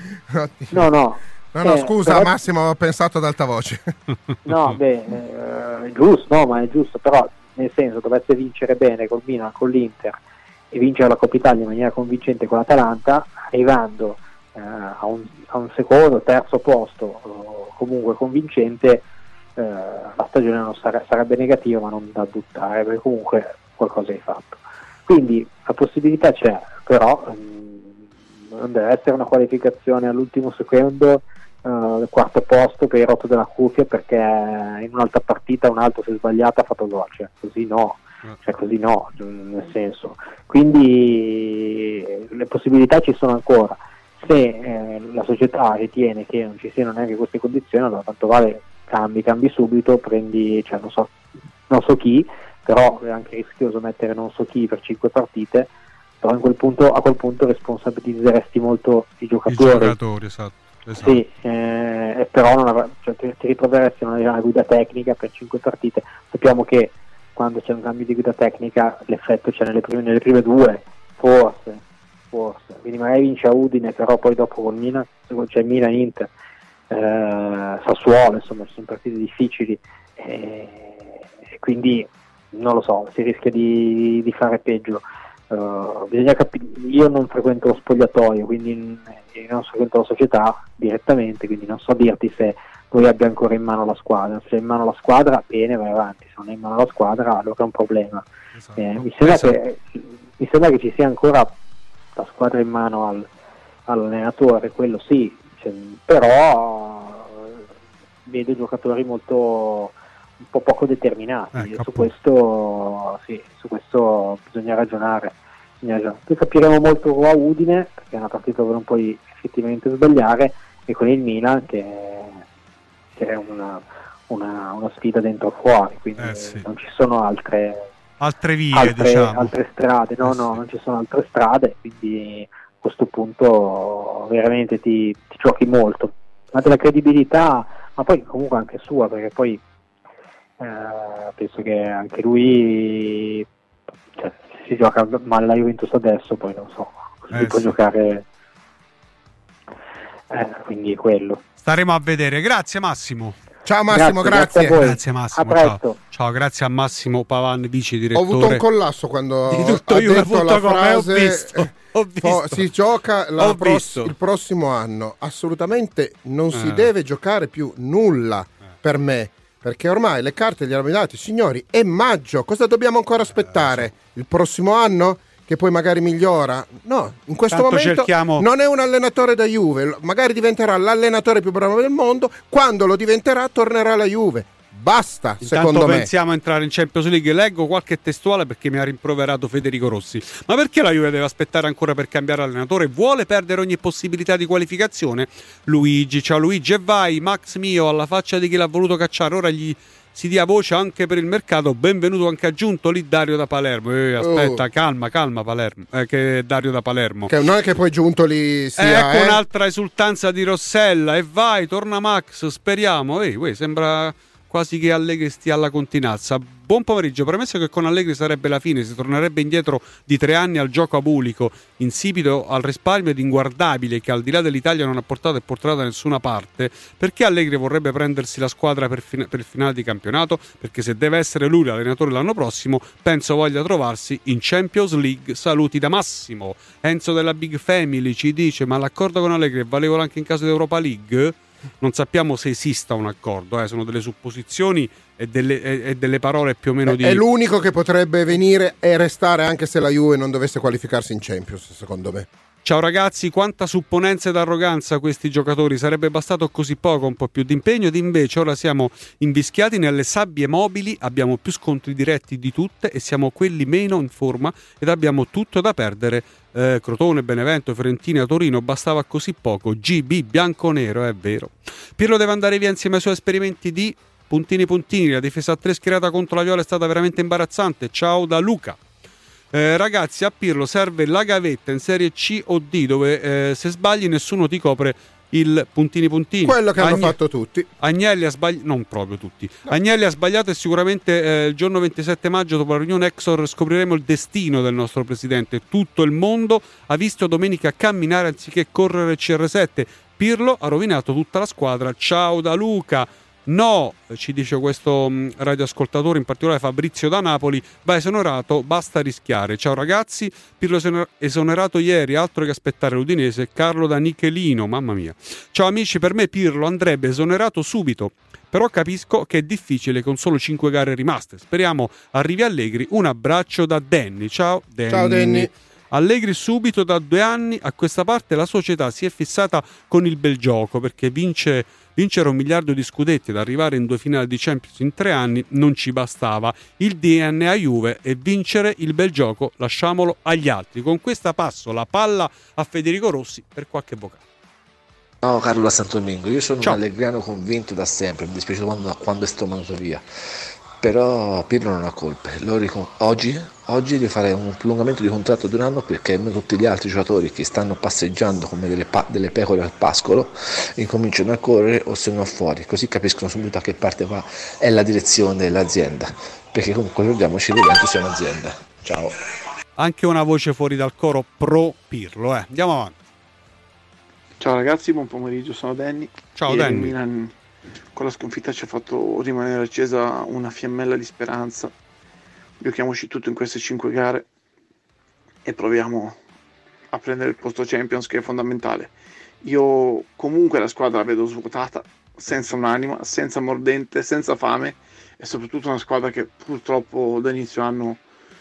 No, scusa, però... Massimo, ho pensato ad alta voce. No, è giusto, no, ma è giusto, però nel senso, dovesse vincere bene col Milan, con l'Inter e vincere la Coppa Italia in maniera convincente con l'Atalanta, arrivando a un secondo, terzo posto comunque convincente, la stagione non sarebbe negativa, ma non da buttare, perché comunque qualcosa hai fatto. Quindi la possibilità c'è, però non deve essere una qualificazione all'ultimo secondo, il quarto posto per il rotto della cuffia perché in un'altra partita un altro si è sbagliato, ha fatto gol, così no, nel senso. Quindi le possibilità ci sono ancora. Se la società ritiene che non ci siano neanche queste condizioni, allora tanto vale cambi subito, prendi, non so chi, però è anche rischioso mettere non so chi per 5 partite, però a quel punto responsabilizzeresti molto i giocatori. Esatto. Sì, però ti ritroveresti a non avere una guida tecnica per 5 partite. Sappiamo che quando c'è un cambio di guida tecnica l'effetto c'è nelle prime 2, forse, quindi magari vince a Udine, però poi dopo con Milan, c'è Milan, Inter, Sassuolo, insomma ci sono partite difficili e quindi non lo so, si rischia di fare peggio. Bisogna capire. Io non frequento lo spogliatoio, quindi non frequento la società direttamente, quindi non so dirti se lui abbia ancora in mano la squadra. Se è in mano la squadra, bene, vai avanti; se non è in mano la squadra, allora è un problema. Esatto. Mi sembra che ci sia ancora la squadra in mano all'allenatore, quello sì, però vedo giocatori un po' poco determinati. Su questo bisogna ragionare. Poi capiremo molto a Udine, perché è una partita dove non puoi effettivamente sbagliare, e con il Milan che è una sfida dentro o fuori, quindi non ci sono altre vie, diciamo. Altre strade, non ci sono altre strade, quindi a questo punto veramente ti giochi molto, ma della credibilità, ma poi comunque anche sua, perché poi penso che anche lui, cioè, se si gioca male la Juventus adesso, poi non so, si può giocare, quindi quello. Staremo a vedere. Grazie Massimo. Ciao Massimo, grazie. Grazie Massimo. Ciao, grazie a Massimo Pavan, vice direttore. Ho avuto un collasso quando di tutto ha detto la frase ho visto. Si gioca il prossimo anno. Assolutamente non si deve giocare più nulla per me, perché ormai le carte gliele abbiamo date. Signori, è maggio, cosa dobbiamo ancora aspettare? Il prossimo anno? Che poi magari migliora? No, in questo momento non è un allenatore da Juve, magari diventerà l'allenatore più bravo del mondo, quando lo diventerà tornerà alla Juve. Basta, secondo me. Pensiamo a entrare in Champions League. Leggo qualche testuale perché mi ha rimproverato Federico Rossi. Ma perché la Juve deve aspettare ancora per cambiare allenatore? Vuole perdere ogni possibilità di qualificazione? Luigi, ciao Luigi, e vai, Max mio, alla faccia di chi l'ha voluto cacciare, ora gli si dia voce anche per il mercato. Benvenuto anche aggiunto lì Dario da Palermo. Aspetta, calma Palermo, che è Dario da Palermo. Che non è che poi giunto lì sia, ecco un'altra esultanza di Rossella. E vai, torna Max, speriamo. Sembra quasi che Allegri stia alla continenza. Buon pomeriggio. Premesso che con Allegri sarebbe la fine, si tornerebbe indietro di 3 anni al gioco abulico, insipido, al risparmio ed inguardabile, che al di là dell'Italia non ha portato e porterà da nessuna parte, perché Allegri vorrebbe prendersi la squadra per il finale di campionato? Perché se deve essere lui l'allenatore l'anno prossimo, penso voglia trovarsi in Champions League. Saluti da Massimo. Enzo della Big Family ci dice: ma l'accordo con Allegri è valevole anche in caso di Europa League? Non sappiamo se esista un accordo, sono delle supposizioni e delle parole più o meno di... È l'unico che potrebbe venire e restare anche se la Juve non dovesse qualificarsi in Champions, secondo me. Ciao ragazzi, quanta supponenza ed arroganza questi giocatori, sarebbe bastato così poco, un po' più di impegno, ed invece ora siamo invischiati nelle sabbie mobili, abbiamo più scontri diretti di tutte e siamo quelli meno in forma ed abbiamo tutto da perdere. Crotone, Benevento, Fiorentina, Torino, bastava così poco. GB bianco-nero, è vero. Pirlo deve andare via insieme ai suoi esperimenti di puntini, la difesa a 3 schierata contro la Viola è stata veramente imbarazzante. Ciao da Luca. Ragazzi, a Pirlo serve la gavetta in Serie C o D dove se sbagli nessuno ti copre il puntini. Quello che hanno fatto tutti. Agnelli ha sbagliato, non proprio tutti. No. Agnelli ha sbagliato e sicuramente il giorno 27 maggio dopo la riunione Exor scopriremo il destino del nostro presidente. Tutto il mondo ha visto domenica camminare anziché correre CR7. Pirlo ha rovinato tutta la squadra. Ciao da Luca. No, ci dice questo radioascoltatore, in particolare Fabrizio da Napoli, va esonerato, basta rischiare. Ciao ragazzi, Pirlo esonerato ieri, altro che aspettare l'Udinese. Carlo da Nichelino, mamma mia. Ciao amici, per me Pirlo andrebbe esonerato subito, però capisco che è difficile con solo 5 gare rimaste. Speriamo arrivi Allegri. Un abbraccio da Danny. Ciao Danny. Ciao Danny. Allegri subito. Da 2 anni a questa parte la società si è fissata con il bel gioco, perché vincere 1 miliardo di scudetti ed arrivare in 2 finali di Champions in 3 anni non ci bastava. Il DNA Juve e vincere il bel gioco lasciamolo agli altri. Con questa passo la palla a Federico Rossi per qualche vocale. Ciao Carlo da Santo Domingo, io sono un allegriano convinto da sempre, mi dispiace quando è stato mandato via, però Pirlo non ha colpe. Oggi devi fare un prolungamento di contratto di 1 anno, perché tutti gli altri giocatori che stanno passeggiando come delle pecore al pascolo incominciano a correre o se no fuori, così capiscono subito a che parte va è la direzione dell'azienda, perché comunque ricordiamoci che Juventus è un'azienda. Ciao. Anche una voce fuori dal coro pro Pirlo, andiamo avanti. Ciao ragazzi, buon pomeriggio, sono Danny. Ciao Danny. Milan con la sconfitta ci ha fatto rimanere accesa una fiammella di speranza. Giochiamoci tutto in queste 5 gare e proviamo a prendere il posto Champions, che è fondamentale. Io comunque la squadra la vedo svuotata, senza un'anima, senza mordente, senza fame, e soprattutto una squadra che purtroppo da inizio anno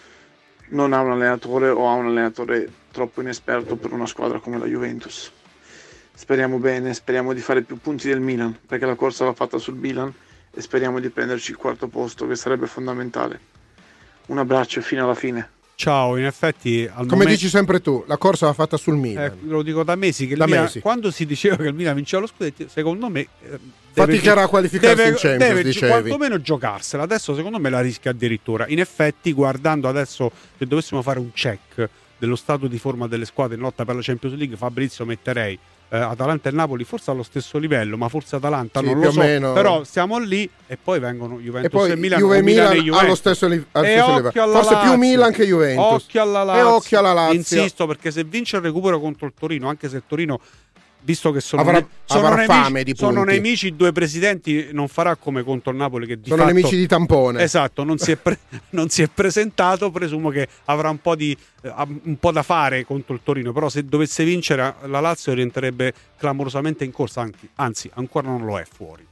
non ha un allenatore o ha un allenatore troppo inesperto per una squadra come la Juventus. Speriamo bene, speriamo di fare più punti del Milan, perché la corsa va fatta sul Milan, e speriamo di prenderci il 4º posto, che sarebbe fondamentale. Un abbraccio e fino alla fine. Ciao, in effetti come dici sempre tu, la corsa va fatta sul Milan. Lo dico da mesi che quando si diceva che il Milan vinceva lo scudetto, secondo me faticherà a qualificarsi in Champions, dicevi. Quantomeno giocarsela. Adesso secondo me la rischia addirittura. In effetti, guardando adesso, se dovessimo fare un check dello stato di forma delle squadre in lotta per la Champions League, Fabrizio, metterei Atalanta e Napoli forse allo stesso livello, ma forse Atalanta sì, non lo so, però stiamo lì e poi vengono Juventus e, poi Milan, Milan e Juventus allo stesso livello, forse più Milan che Juventus. Occhio alla Lazio. Insisto, perché se vince il recupero contro il Torino, anche se il Torino, visto che sono nemici, i due presidenti, non farà come contro il Napoli che sono nemici di tampone. Esatto, non si è presentato, presumo che avrà un po' da fare contro il Torino, però se dovesse vincere la Lazio rientrerebbe clamorosamente in corsa, anzi ancora non lo è fuori.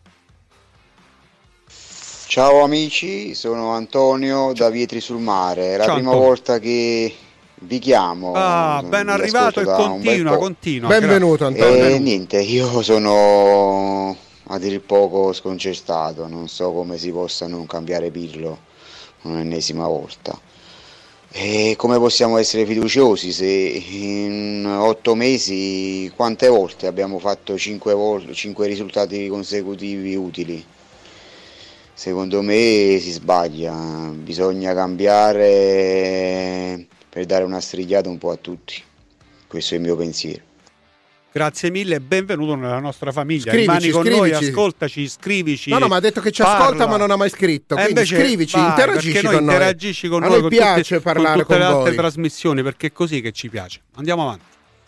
Ciao amici, sono Antonio da Vietri sul Mare, è la prima volta che vi chiamo. Ben arrivato e continua. Benvenuto Antonio. E niente, io sono a dir poco sconcertato, non so come si possa non cambiare Pirlo un'ennesima volta. E come possiamo essere fiduciosi se in 8 mesi quante volte abbiamo fatto 5 risultati consecutivi utili? Secondo me si sbaglia, bisogna cambiare per dare una strigliata un po' a tutti. Questo è il mio pensiero. Grazie mille, benvenuto nella nostra famiglia. Rimani con noi, ascoltaci, scrivici. No, ma ha detto che ci ascolta ma non ha mai scritto. Quindi invece, scrivici, interagisci con noi. Interagisci con noi. A noi piace parlare con tutte le altre voi. Trasmissioni, perché è così che ci piace. Andiamo avanti.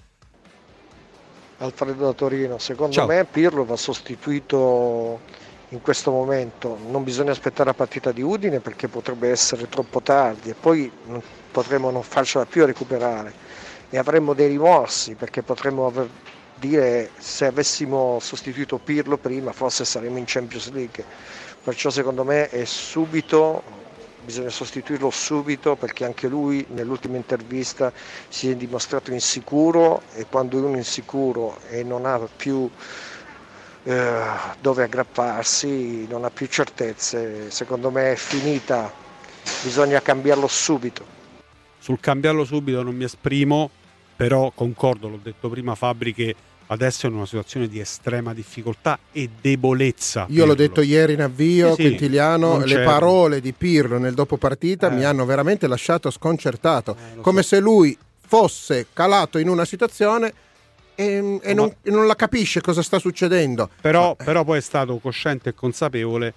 Alfredo da Torino, secondo me Pirlo va sostituito in questo momento. Non bisogna aspettare la partita di Udine perché potrebbe essere troppo tardi e poi potremmo non farcela più a recuperare e avremmo dei rimorsi perché potremmo dire se avessimo sostituito Pirlo prima forse saremmo in Champions League, perciò secondo me bisogna sostituirlo subito perché anche lui nell'ultima intervista si è dimostrato insicuro e quando uno è insicuro e non ha più dove aggrapparsi, non ha più certezze, secondo me è finita, bisogna cambiarlo subito. Sul cambiarlo subito non mi esprimo, però concordo, l'ho detto prima Fabri, che adesso è in una situazione di estrema difficoltà e debolezza. Io l'ho detto ieri in avvio, Quintiliano, le parole di Pirlo nel dopo partita mi hanno veramente lasciato sconcertato, come se lui fosse calato in una situazione e non la capisce cosa sta succedendo. Però poi è stato cosciente e consapevole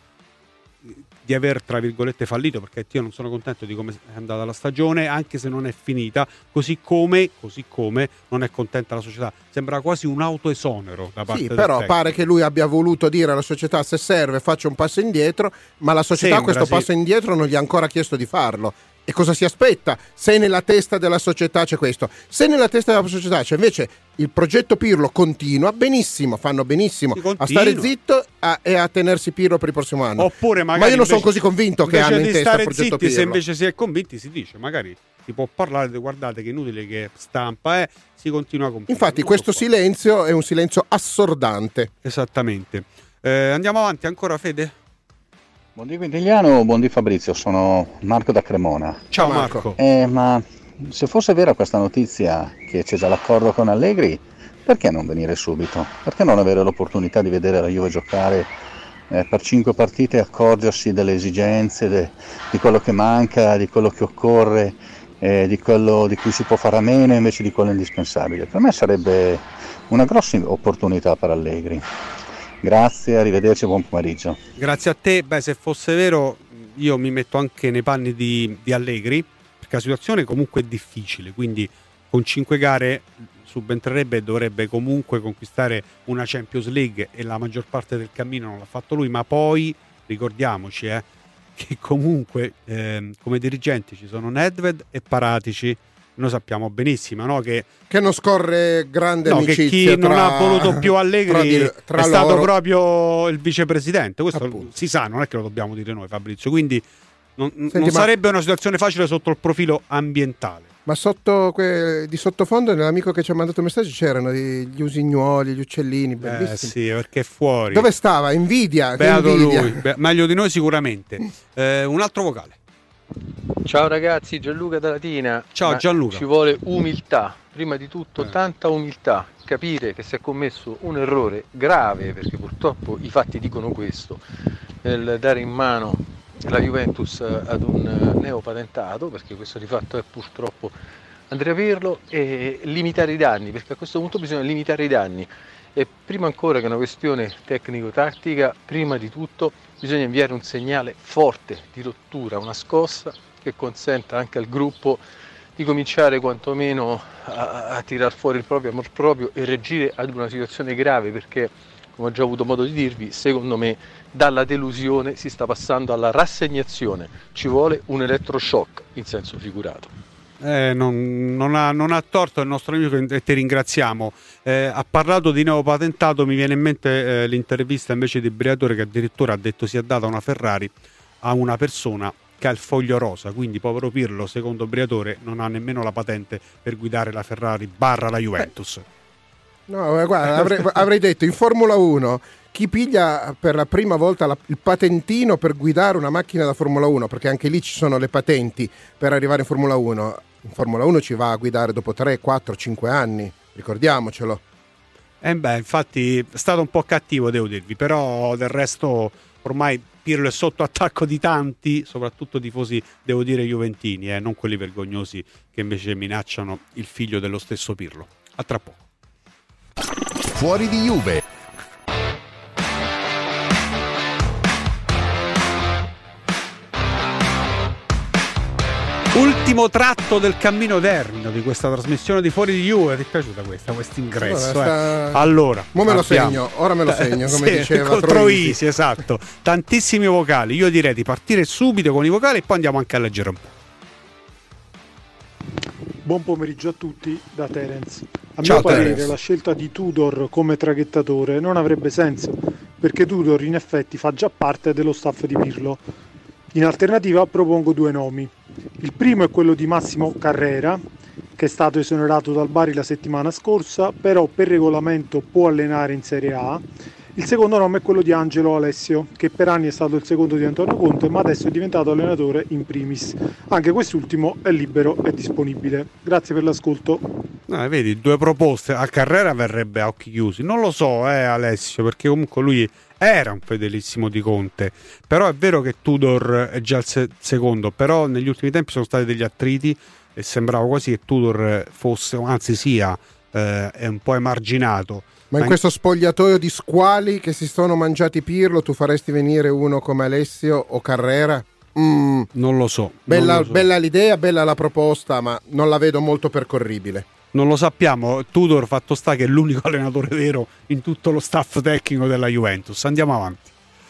di aver, tra virgolette, fallito, perché io non sono contento di come è andata la stagione, anche se non è finita, così come non è contenta la società. Sembra quasi un autoesonero da parte del però pare che lui abbia voluto dire alla società se serve faccio un passo indietro, ma la società passo indietro non gli ha ancora chiesto di farlo. E cosa si aspetta se nella testa della società c'è questo? Se nella testa della società c'è invece il progetto Pirlo continua, benissimo, fanno benissimo a stare zitto e a tenersi Pirlo per il prossimo anno. Oppure magari ma io non sono così convinto che hanno in testa il progetto Pirlo. Se invece si è convinti si dice, magari si può parlare di guardate che inutile che stampa è, si continua con Pirlo. Infatti questo silenzio è un silenzio assordante. Esattamente. Andiamo avanti ancora, Fede? Buondì Quintiliano, buondì Fabrizio, sono Marco da Cremona. Ciao Marco. Ma se fosse vera questa notizia che c'è già l'accordo con Allegri, perché non venire subito? Perché non avere l'opportunità di vedere la Juve giocare per 5 partite e accorgersi delle esigenze, di quello che manca, di quello che occorre, di quello di cui si può fare a meno invece di quello indispensabile? Per me sarebbe una grossa opportunità per Allegri. Grazie, arrivederci, buon pomeriggio. Grazie a te. Se fosse vero io mi metto anche nei panni di Allegri, perché la situazione comunque è difficile, quindi con 5 gare subentrerebbe e dovrebbe comunque conquistare una Champions League e la maggior parte del cammino non l'ha fatto lui, ma poi ricordiamoci che comunque come dirigenti ci sono Nedved e Paratici. Noi sappiamo benissimo, no? che non scorre grande amicizia. Che chi non ha voluto più Allegri è stato proprio il vicepresidente. Questo si sa, non è che lo dobbiamo dire noi, Fabrizio. Quindi non sarebbe una situazione facile sotto il profilo ambientale. Ma di sottofondo nell'amico che ci ha mandato il messaggio c'erano gli usignuoli, gli uccellini, bellissimi. Sì, perché è fuori. Dove stava? Invidia. Beato lui, meglio di noi sicuramente. Un altro vocale. Ciao ragazzi, Gianluca da Latina. Ciao Gianluca. Ci vuole umiltà, prima di tutto tanta umiltà, capire che si è commesso un errore grave, perché purtroppo i fatti dicono questo, nel dare in mano la Juventus ad un neopatentato, perché questo di fatto è purtroppo Andrea Pirlo, e limitare i danni, perché a questo punto bisogna limitare i danni. E prima ancora che una questione tecnico-tattica, prima di tutto bisogna inviare un segnale forte di rottura, una scossa che consenta anche al gruppo di cominciare quantomeno a tirar fuori il proprio amor proprio e reagire ad una situazione grave, perché, come ho già avuto modo di dirvi, secondo me dalla delusione si sta passando alla rassegnazione. Ci vuole un elettroshock in senso figurato. Non ha torto il nostro amico e ti ringraziamo. Ha parlato di neopatentato, mi viene in mente l'intervista invece di Briatore, che addirittura ha detto sia data una Ferrari a una persona che ha il foglio rosa, quindi povero Pirlo, secondo Briatore, non ha nemmeno la patente per guidare la Ferrari / la Juventus. No, guarda, avrei detto in Formula 1 chi piglia per la prima volta il patentino per guidare una macchina da Formula 1, perché anche lì ci sono le patenti per arrivare in Formula 1. In Formula 1 ci va a guidare dopo 3, 4, 5 anni, ricordiamocelo. Infatti è stato un po' cattivo, devo dirvi, però del resto ormai Pirlo è sotto attacco di tanti, soprattutto tifosi, devo dire, juventini, non quelli vergognosi che invece minacciano il figlio dello stesso Pirlo. A tra poco. Fuori di Juve. Ultimo tratto del cammino termine di questa trasmissione di Fuori di Juve. Ti è piaciuta questo ingresso? Allora, ora me lo segno, come diceva Troisi, esatto. Tantissimi vocali. Io direi di partire subito con i vocali e poi andiamo anche a leggere un po'. Buon pomeriggio a tutti da Terence. A mio parere la scelta di Tudor come traghettatore non avrebbe senso, perché Tudor in effetti fa già parte dello staff di Pirlo. In alternativa propongo due nomi. Il primo è quello di Massimo Carrera, che è stato esonerato dal Bari la settimana scorsa, però per regolamento può allenare in Serie A. Il secondo nome è quello di Angelo Alessio, che per anni è stato il secondo di Antonio Conte, ma adesso è diventato allenatore in primis. Anche quest'ultimo è libero e disponibile. Grazie per l'ascolto. Vedi, due proposte. A Carrera verrebbe a occhi chiusi. Non lo so, Alessio, perché comunque lui era un fedelissimo di Conte. Però è vero che Tudor è già il secondo, però negli ultimi tempi sono stati degli attriti e sembrava quasi che Tudor fosse, anzi sia, è un po' emarginato. Ma in questo spogliatoio di squali che si sono mangiati Pirlo, tu faresti venire uno come Alessio o Carrera? Non lo so. Bella l'idea, bella la proposta, ma non la vedo molto percorribile. Non lo sappiamo. Tudor, fatto sta che è l'unico allenatore vero in tutto lo staff tecnico della Juventus. Andiamo avanti.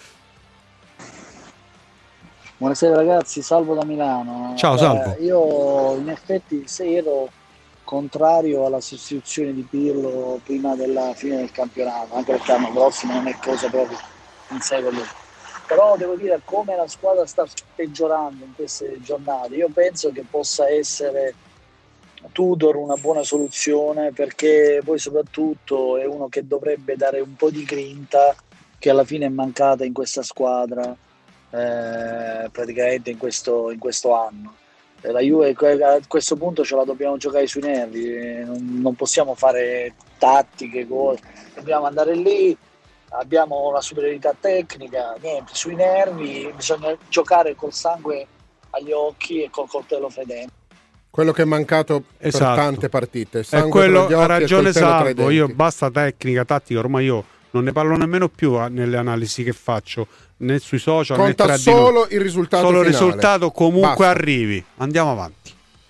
Buonasera ragazzi, Salvo da Milano. Ciao Salvo. Io in effetti ero contrario alla sostituzione di Pirlo prima della fine del campionato, anche perché l'anno prossimo non è cosa proprio in sé con lui. Però devo dire, come la squadra sta peggiorando in queste giornate, io penso che possa essere Tudor una buona soluzione, perché poi soprattutto è uno che dovrebbe dare un po' di grinta che alla fine è mancata in questa squadra praticamente in questo anno. La Juve a questo punto ce la dobbiamo giocare sui nervi, non possiamo fare tattiche, dobbiamo andare lì, abbiamo la superiorità tecnica, niente, sui nervi bisogna giocare col sangue agli occhi e col coltello fredente. Quello che è mancato per tante partite, è quello, ha ragione Salvo. Io basta tecnica, tattica, ormai io non ne parlo nemmeno più nelle analisi che faccio, né sui social, conta né solo il risultato finale. Il risultato, comunque basta. Arrivi. Andiamo avanti.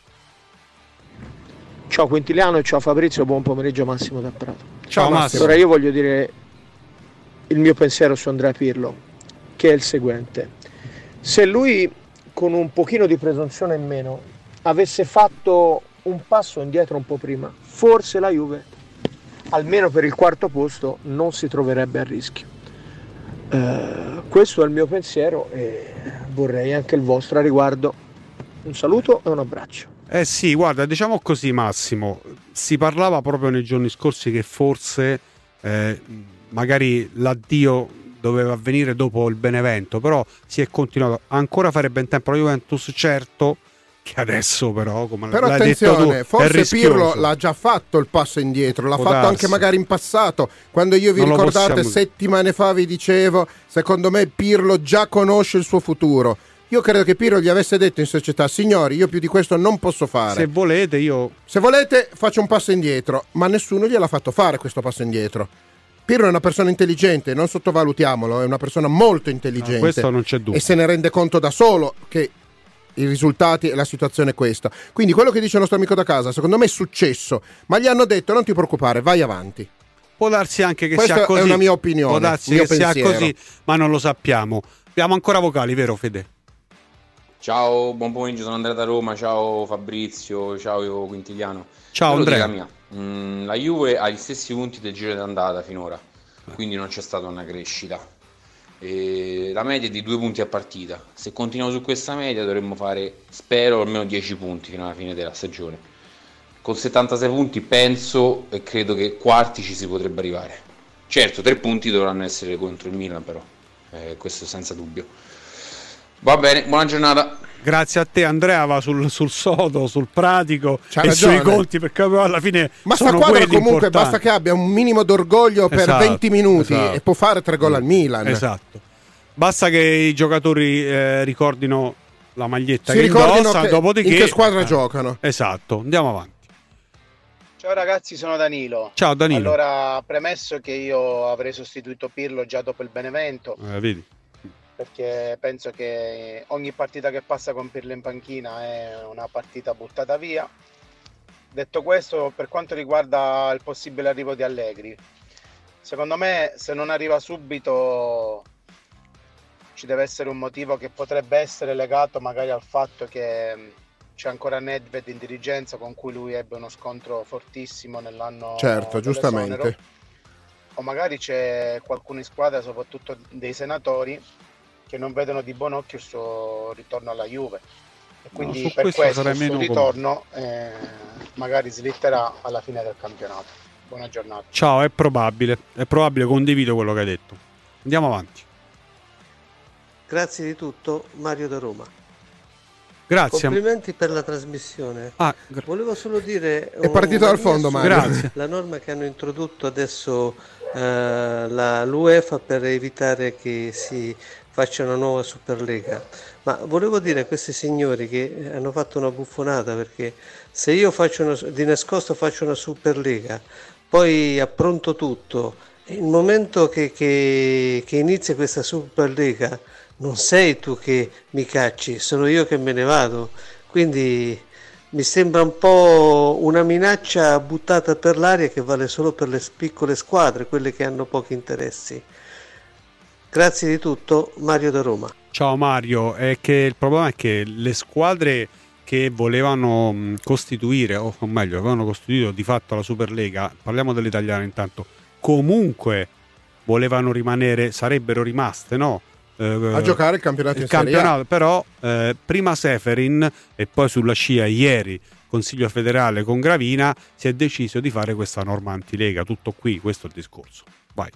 Ciao Quintiliano e ciao Fabrizio, buon pomeriggio Massimo da Prato. Ciao Massimo. Allora io voglio dire il mio pensiero su Andrea Pirlo, che è il seguente: se lui con un pochino di presunzione in meno avesse fatto un passo indietro un po' prima, forse la Juve almeno per il quarto posto non si troverebbe a rischio. Questo è il mio pensiero e vorrei anche il vostro a riguardo. Un saluto e un abbraccio. Sì, guarda, diciamo così Massimo, si parlava proprio nei giorni scorsi che forse magari l'addio doveva avvenire dopo il Benevento, però si è continuato ancora a fare ben tempo la Juventus, certo che adesso però, come però l'hai detto tu, attenzione, forse è rischioso. Pirlo l'ha già fatto il passo indietro, l'ha Può fatto darsi. anche magari in passato, quando io vi Non lo ricordate possiamo- settimane fa vi dicevo, secondo me Pirlo già conosce il suo futuro. Io credo che Pirlo gli avesse detto in società: signori, io più di questo non posso fare. Se volete Se volete faccio un passo indietro, ma nessuno gliel'ha fatto fare questo passo indietro. Pirlo è una persona intelligente, non sottovalutiamolo, è una persona molto intelligente. questo non c'è dubbio. E se ne rende conto da solo che i risultati e la situazione è questa. Quindi quello che dice il nostro amico da casa, secondo me è successo, ma gli hanno detto: non ti preoccupare, vai avanti. Può darsi anche che Questa sia così. è una mia opinione, Può darsi mio che sia pensiero. così, ma non lo sappiamo. Abbiamo ancora vocali, vero Fede? Ciao, buon pomeriggio, sono Andrea da Roma, ciao Fabrizio, ciao Quintiliano. Ciao, Volevo Andrea. dire la mia. La Juve ha gli stessi punti del giro d'andata finora, quindi non c'è stata una crescita. E la media è di 2 punti a partita. Se continuiamo su questa media dovremmo fare, spero, almeno 10 punti fino alla fine della stagione. Con 76 punti penso e credo che quarti ci si potrebbe arrivare. Certo, 3 punti dovranno essere contro il Milan però, questo senza dubbio. Va bene, buona giornata. Grazie a te Andrea, va sul sodo, sul pratico C'ha e ragione. sui conti, perché alla fine Ma sta sono squadra quelli comunque importanti. basta che abbia un minimo d'orgoglio per Esatto, 20 minuti esatto. e può fare 3 gol al Milan. Esatto. Basta che i giocatori ricordino la maglietta Si che ricordino indossano, che- dopodiché in che squadra giocano. Esatto, andiamo avanti. Ciao ragazzi, sono Danilo. Ciao, Danilo. Allora, premesso che io avrei sostituito Pirlo già dopo il Benevento, Vedi? perché penso che ogni partita che passa con Pirlo in panchina è una partita buttata via. Detto questo, per quanto riguarda il possibile arrivo di Allegri, secondo me se non arriva subito ci deve essere un motivo che potrebbe essere legato magari al fatto che c'è ancora Nedved in dirigenza con cui lui ebbe uno scontro fortissimo nell'anno Certo, giustamente. dell'esonero. O magari c'è qualcuno in squadra, soprattutto dei senatori, che non vedono di buon occhio il suo ritorno alla Juve e quindi su per questo questo sarei il suo meno ritorno magari slitterà alla fine del campionato. Buona giornata. Ciao, è probabile, condivido quello che hai detto. Andiamo avanti. Grazie di tutto, Mario da Roma. Grazie. Complimenti per la trasmissione. Volevo solo dire È partito dal fondo, Mario. Grazie. la norma che hanno introdotto adesso l'UEFA per evitare che si faccia una nuova Superlega. Ma volevo dire a questi signori che hanno fatto una buffonata, perché se io di nascosto faccio una Superlega, poi appronto tutto, e il momento che inizia questa Superlega non sei tu che mi cacci, sono io che me ne vado. Quindi mi sembra un po' una minaccia buttata per l'aria che vale solo per le piccole squadre, quelle che hanno pochi interessi. Grazie di tutto, Mario da Roma. Ciao Mario, è che il problema è che le squadre che volevano costituire, o meglio, avevano costituito di fatto la Superlega, parliamo dell'italiano intanto, comunque volevano rimanere, sarebbero rimaste, no? A giocare il campionato in Serie A. Però prima Seferin e poi sulla scia ieri Consiglio federale con Gravina si è deciso di fare questa norma antilega. Tutto qui, questo è il discorso. Vai.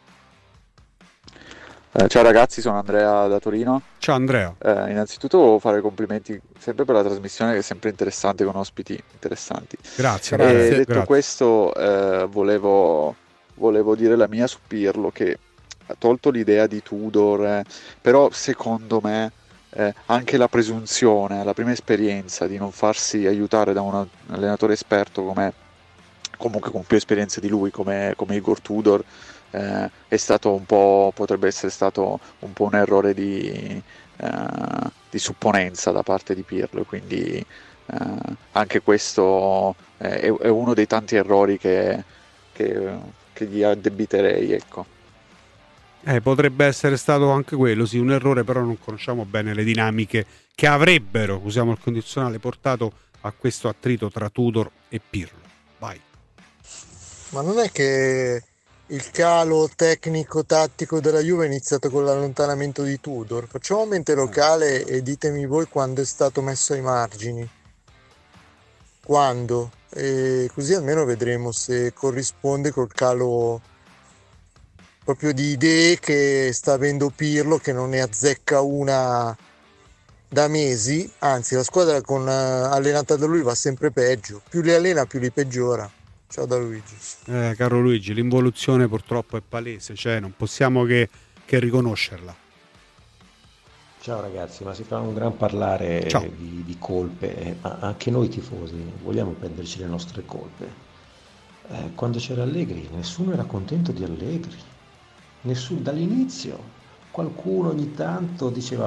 Ciao ragazzi, sono Andrea da Torino. Ciao Andrea. Innanzitutto volevo fare complimenti sempre per la trasmissione, che è sempre interessante, con ospiti interessanti. Grazie. Detto grazie. questo, volevo dire la mia su Pirlo, che ha tolto l'idea di Tudor, però secondo me anche la presunzione, la prima esperienza di non farsi aiutare da un allenatore esperto comunque con più esperienze di lui come Igor Tudor, è stato un po', potrebbe essere stato un po' un errore di supponenza da parte di Pirlo, quindi anche questo è uno dei tanti errori che gli addebiterei, ecco. Potrebbe essere stato anche quello, sì, un errore, però non conosciamo bene le dinamiche che avrebbero, usiamo il condizionale, portato a questo attrito tra Tudor e Pirlo. Vai. Ma non è che il calo tecnico-tattico della Juve è iniziato con l'allontanamento di Tudor? Facciamo mente locale e ditemi voi quando è stato messo ai margini. Quando? E così almeno vedremo se corrisponde col calo proprio di idee che sta avendo Pirlo, che non ne azzecca una da mesi, anzi la squadra allenata da lui va sempre peggio, più li allena più li peggiora. Ciao da Luigi. Caro Luigi, l'involuzione purtroppo è palese, cioè non possiamo che riconoscerla. Ciao ragazzi, ma si fa un gran parlare di colpe, ma anche noi tifosi vogliamo prenderci le nostre colpe. Quando c'era Allegri nessuno era contento di Allegri, nessuno dall'inizio. Qualcuno ogni tanto diceva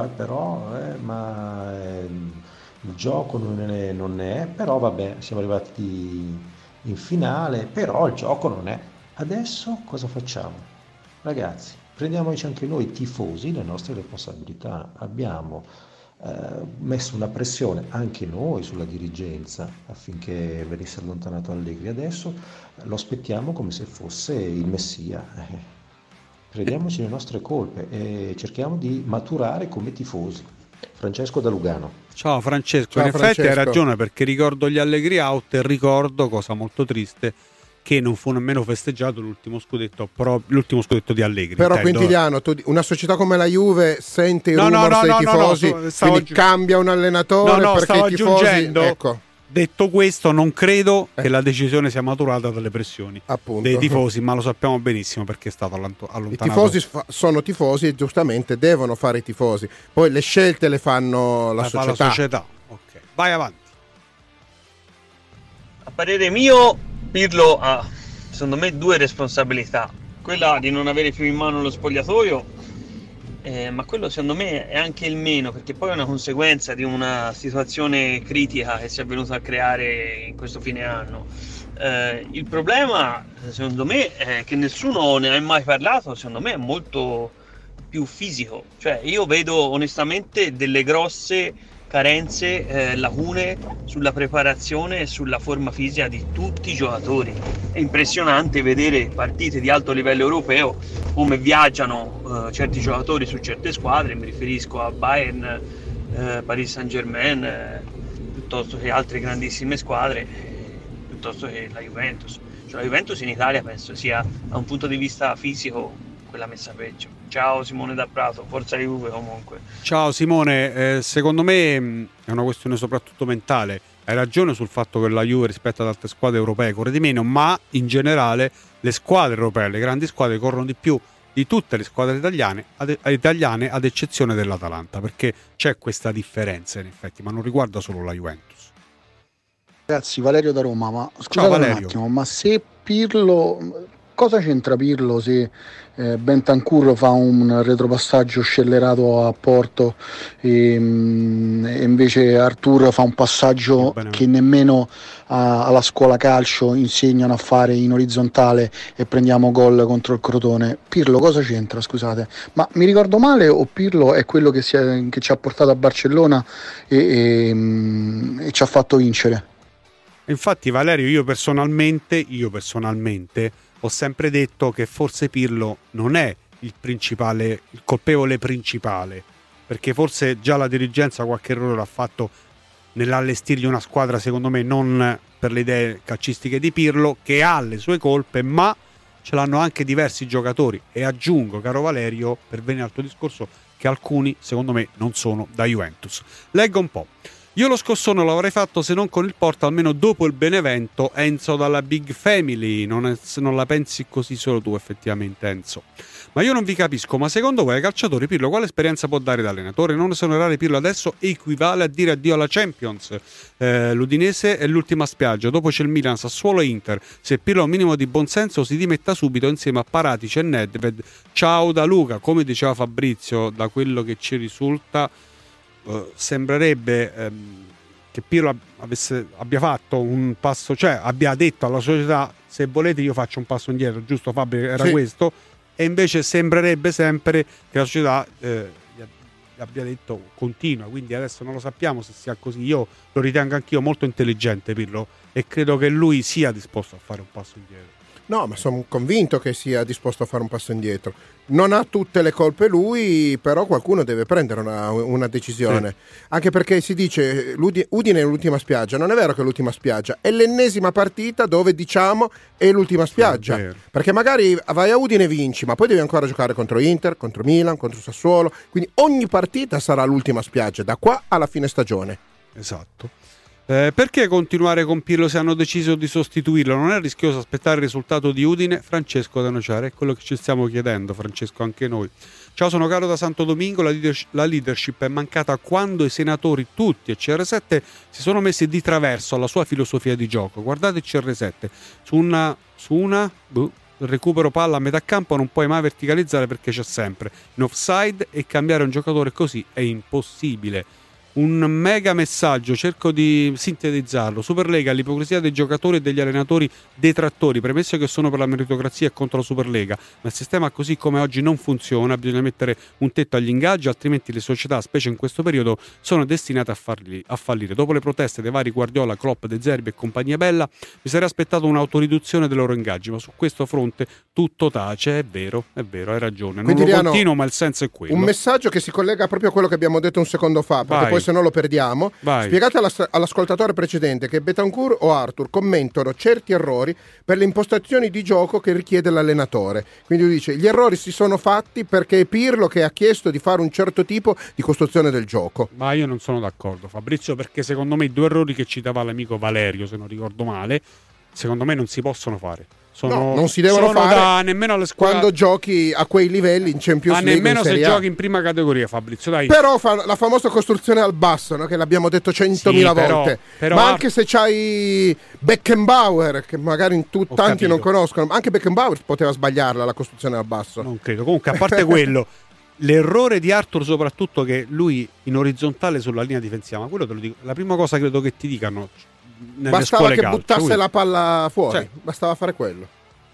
il gioco non ne è, però vabbè, siamo arrivati in finale, però il gioco non è. Adesso cosa facciamo? Ragazzi, prendiamoci anche noi tifosi le nostre responsabilità. Abbiamo messo una pressione anche noi sulla dirigenza affinché venisse allontanato Allegri. Adesso lo aspettiamo come se fosse il Messia. Prendiamoci le nostre colpe e cerchiamo di maturare come tifosi. Francesco da Lugano. Ciao Francesco, Ciao, in effetti hai Francesco. ragione, perché ricordo gli Allegri out e ricordo, cosa molto triste, che non fu nemmeno festeggiato l'ultimo scudetto di Allegri. Però intendo. Quintiliano, una società come la Juve sente i No, rumors dei tifosi, stavo cambia un allenatore perché stavo i tifosi... aggiungendo, Ecco. detto questo, non credo che la decisione sia maturata dalle pressioni dei tifosi, ma lo sappiamo benissimo perché è stato allontanato. I tifosi sono tifosi e giustamente devono fare i tifosi, poi le scelte le fanno la società. Fa la società. Ok. Vai avanti. A parere mio, Pirlo ha, secondo me, due responsabilità. Quella di non avere più in mano lo spogliatoio, ma quello secondo me è anche il meno, perché poi è una conseguenza di una situazione critica che si è venuta a creare in questo fine anno. Il problema, secondo me, è che nessuno ne ha mai parlato, secondo me è molto più fisico. Cioè, io vedo onestamente delle grosse carenze, lacune sulla preparazione e sulla forma fisica di tutti i giocatori. È impressionante vedere partite di alto livello europeo, come viaggiano certi giocatori su certe squadre. Mi riferisco a Bayern, Paris Saint-Germain, piuttosto che altre grandissime squadre, piuttosto che la Juventus. Cioè, la Juventus in Italia penso sia, da un punto di vista fisico, quella messa peggio. Ciao Simone da Prato, forza Juve comunque. Ciao Simone, secondo me è una questione soprattutto mentale. Hai ragione sul fatto che la Juve rispetto ad altre squadre europee corre di meno, ma in generale le squadre europee, le grandi squadre, corrono di più di tutte le squadre italiane ad eccezione dell'Atalanta, perché c'è questa differenza in effetti, ma non riguarda solo la Juventus. Ragazzi, Valerio da Roma, ma scusate Ciao, Valerio. un attimo, ma se Pirlo, cosa c'entra Pirlo se Bentancur fa un retropassaggio scellerato a Porto e invece Artur fa un passaggio che nemmeno alla scuola calcio insegnano a fare in orizzontale e prendiamo gol contro il Crotone? Pirlo cosa c'entra, scusate? Ma mi ricordo male o Pirlo è quello che ci ha portato a Barcellona e ci ha fatto vincere? Infatti Valerio, io personalmente ho sempre detto che forse Pirlo non è il colpevole principale, perché forse già la dirigenza qualche errore l'ha fatto nell'allestirgli una squadra, secondo me non per le idee calcistiche di Pirlo, che ha le sue colpe, ma ce l'hanno anche diversi giocatori. E aggiungo, caro Valerio, per venire al tuo discorso, che alcuni secondo me non sono da Juventus. Leggo un po'. Io lo scossone l'avrei fatto se non con il Porto, almeno dopo il Benevento. Enzo dalla Big Family, non la pensi così solo tu effettivamente, Enzo. Ma io non vi capisco, ma secondo voi ai calciatori Pirlo quale esperienza può dare da allenatore? Non esonerare Pirlo adesso equivale a dire addio alla Champions. L'Udinese è l'ultima spiaggia, dopo c'è il Milan, Sassuolo e Inter. Se Pirlo ha un minimo di buonsenso si dimetta subito insieme a Paratici e Nedved. Ciao da Luca. Come diceva Fabrizio, da quello che ci risulta sembrerebbe che Pirlo abbia fatto un passo, cioè abbia detto alla società: se volete io faccio un passo indietro, giusto Fabio? Era sì. Questo, e invece sembrerebbe sempre che la società gli abbia detto continua, quindi adesso non lo sappiamo se sia così. Io lo ritengo anch'io molto intelligente Pirlo e credo che lui sia disposto a fare un passo indietro. No, ma sono convinto che sia disposto a fare un passo indietro. Non ha tutte le colpe lui, però qualcuno deve prendere una decisione. Sì. Anche perché si dice Udine è l'ultima spiaggia. Non è vero che è l'ultima spiaggia, è l'ennesima partita dove diciamo è l'ultima spiaggia. Perché magari vai a Udine e vinci, ma poi devi ancora giocare contro Inter, contro Milan, contro Sassuolo. Quindi ogni partita sarà l'ultima spiaggia, da qua alla fine stagione. Esatto. Perché continuare con Pirlo se hanno deciso di sostituirlo? Non è rischioso aspettare il risultato di Udine? Francesco da Nociare, è quello che ci stiamo chiedendo, Francesco, anche noi. Ciao, sono Carlo da Santo Domingo. La leadership è mancata quando i senatori tutti e CR7 si sono messi di traverso alla sua filosofia di gioco. Guardate CR7 su una recupero palla a metà campo non puoi mai verticalizzare perché c'è sempre in offside, e cambiare un giocatore così è impossibile. Un mega messaggio, cerco di sintetizzarlo. Superlega, l'ipocrisia dei giocatori e degli allenatori detrattori, premesso che sono per la meritocrazia e contro la Superlega, ma il sistema così come oggi non funziona, bisogna mettere un tetto agli ingaggi, altrimenti le società, specie in questo periodo, sono destinate a fallire. Dopo le proteste dei vari Guardiola, Klopp, De Zerbi e compagnia bella, mi sarei aspettato un'autoriduzione dei loro ingaggi, ma su questo fronte tutto tace. È vero, hai ragione. Non lo continuo, ma il senso è quello. Un messaggio che si collega proprio a quello che abbiamo detto un secondo fa, perché poi se no lo perdiamo. Spiegate all'ascoltatore precedente che Bentancur o Arthur commentano certi errori per le impostazioni di gioco che richiede l'allenatore. Quindi lui dice: gli errori si sono fatti perché è Pirlo che ha chiesto di fare un certo tipo di costruzione del gioco. Ma io non sono d'accordo, Fabrizio, perché secondo me i due errori che citava l'amico Valerio, se non ricordo male, secondo me non si possono fare. Non si devono fare nemmeno alle squadre, quando giochi a quei livelli in Champions League, nemmeno in se Serie A. giochi in prima categoria, Fabrizio, dai. Però la famosa costruzione al basso, no? Che l'abbiamo detto 100.000 volte. Ma anche se c'hai Beckenbauer, che magari tanti non conoscono, anche Beckenbauer poteva sbagliarla la costruzione al basso. Non credo. Comunque, a parte quello, l'errore di Arthur soprattutto, che lui in orizzontale sulla linea difensiva, ma quello te lo dico, la prima cosa credo che ti dicano bastava che buttasse la palla fuori, bastava fare quello.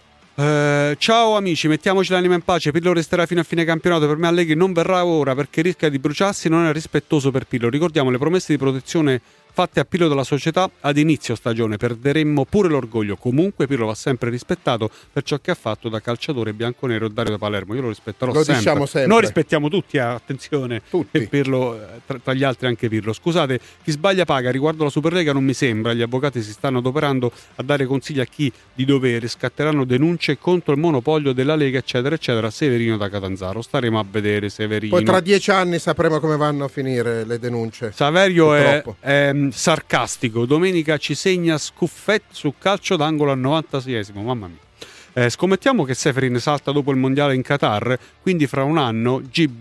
Ciao amici, mettiamoci l'anima in pace. Pirlo resterà fino a fine campionato. Per me Allegri non verrà ora perché rischia di bruciarsi, non è rispettoso per Pirlo. Ricordiamo le promesse di protezione fatte a Pirlo dalla società ad inizio stagione, perderemmo pure l'orgoglio. Comunque Pirlo va sempre rispettato per ciò che ha fatto da calciatore bianconero. Dario da Palermo, io lo rispetterò sempre. Diciamo sempre. Noi rispettiamo tutti, attenzione, tutti. E Pirlo, tra gli altri anche Pirlo. Scusate, chi sbaglia paga. Riguardo la Superlega non mi sembra, gli avvocati si stanno adoperando a dare consigli a chi di dovere, scatteranno denunce contro il monopolio della Lega eccetera eccetera. Severino da Catanzaro, staremo a vedere Severino. Poi tra 10 anni sapremo come vanno a finire le denunce. Saverio è sarcastico. Domenica ci segna Scuffetti su calcio d'angolo al 96esimo, mamma mia. Scommettiamo che Seferin salta dopo il mondiale in Qatar, quindi fra un anno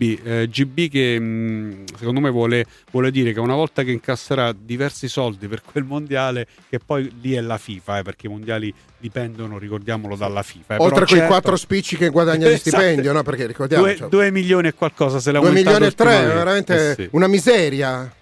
GB che secondo me vuole dire che una volta che incasserà diversi soldi per quel mondiale, che poi lì è la FIFA, perché i mondiali dipendono, ricordiamolo, dalla FIFA. Oltre a quei 4 spicci che guadagna di stipendio, no? Perché ricordiamo 2 milioni e qualcosa, se l'ha 2 milioni e 3, è veramente una miseria.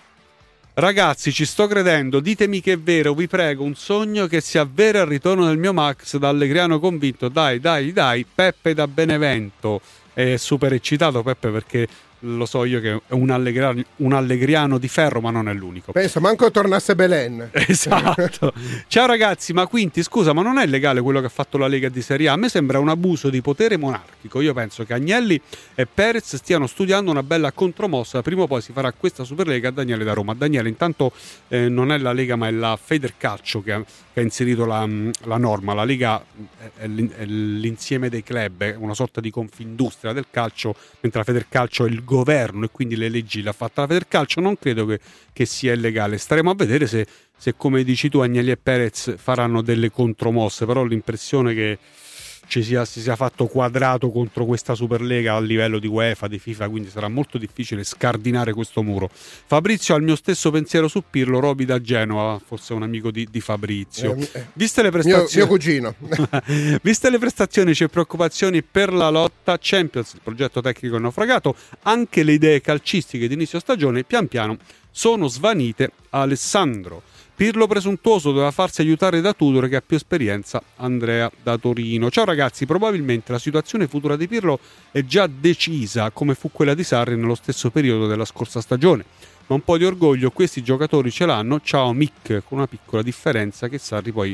Ragazzi, ci sto credendo, ditemi che è vero, vi prego, un sogno che si avvera il ritorno del mio Max da allegriano convinto. Dai, Peppe da Benevento. È super eccitato Peppe perché lo so io che è un allegriano di ferro, ma non è l'unico. Pensa, manco tornasse Belen. Esatto. Ciao ragazzi, ma Quinti, scusa, ma non è legale quello che ha fatto la Lega di Serie A? A me sembra un abuso di potere monarchico. Io penso che Agnelli e Perez stiano studiando una bella contromossa. Prima o poi si farà questa Superlega a Daniele da Roma. Daniele, intanto non è la Lega ma è la Federcalcio che ha inserito la norma. La Lega è l'insieme dei club, è una sorta di Confindustria del calcio, mentre la Federcalcio è il governo e quindi le leggi l'ha fatta la Federcalcio. Non credo che sia illegale. Staremo a vedere se come dici tu Agnelli e Perez faranno delle contromosse, però ho l'impressione che si sia fatto quadrato contro questa Superlega a livello di UEFA, di FIFA, quindi sarà molto difficile scardinare questo muro. Fabrizio ha il mio stesso pensiero su Pirlo. Roby da Genova, forse un amico di Fabrizio. Viste le prestazioni, mio cugino. Viste le prestazioni, c'è preoccupazioni per la lotta Champions, il progetto tecnico è naufragato, anche le idee calcistiche di inizio stagione pian piano sono svanite. Alessandro Pirlo presuntuoso, doveva farsi aiutare da Tudor che ha più esperienza. Andrea da Torino. Ciao ragazzi, probabilmente la situazione futura di Pirlo è già decisa, come fu quella di Sarri nello stesso periodo della scorsa stagione, ma un po' di orgoglio questi giocatori ce l'hanno. Ciao Mick, con una piccola differenza che Sarri poi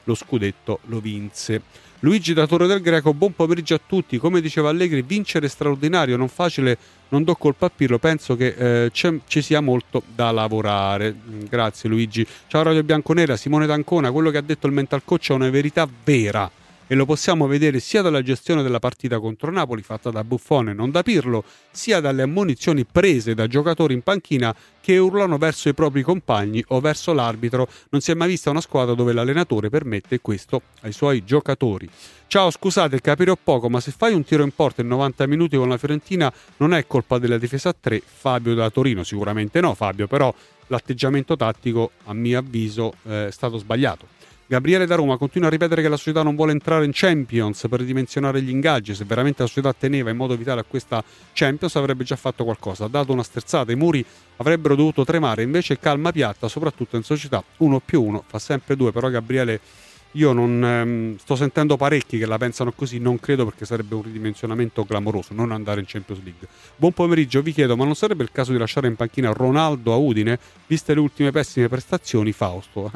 lo scudetto lo vinse. Luigi da Torre del Greco, buon pomeriggio a tutti. Come diceva Allegri, vincere è straordinario, non facile, non do colpa a Pirlo, penso che ci sia molto da lavorare. Grazie Luigi. Ciao Radio Bianconera, Simone D'Ancona, quello che ha detto il mental coach è una verità vera e lo possiamo vedere sia dalla gestione della partita contro Napoli fatta da Buffon e non da Pirlo, sia dalle ammonizioni prese da giocatori in panchina che urlano verso i propri compagni o verso l'arbitro. Non si è mai vista una squadra dove l'allenatore permette questo ai suoi giocatori. Ciao, scusate, capirò poco, ma se fai un tiro in porta in 90 minuti con la Fiorentina non è colpa della difesa a 3, Fabio da Torino. Sicuramente no, Fabio, però l'atteggiamento tattico, a mio avviso, è stato sbagliato. Gabriele da Roma continua a ripetere che la società non vuole entrare in Champions per ridimensionare gli ingaggi. Se veramente la società teneva in modo vitale a questa Champions avrebbe già fatto qualcosa. Ha dato una sterzata, i muri avrebbero dovuto tremare, invece calma piatta, soprattutto in società 1+1 fa sempre 2. Però Gabriele, io non sto sentendo parecchi che la pensano così, non credo, perché sarebbe un ridimensionamento clamoroso non andare in Champions League. Buon pomeriggio, vi chiedo, ma non sarebbe il caso di lasciare in panchina Ronaldo a Udine, viste le ultime pessime prestazioni? Fausto,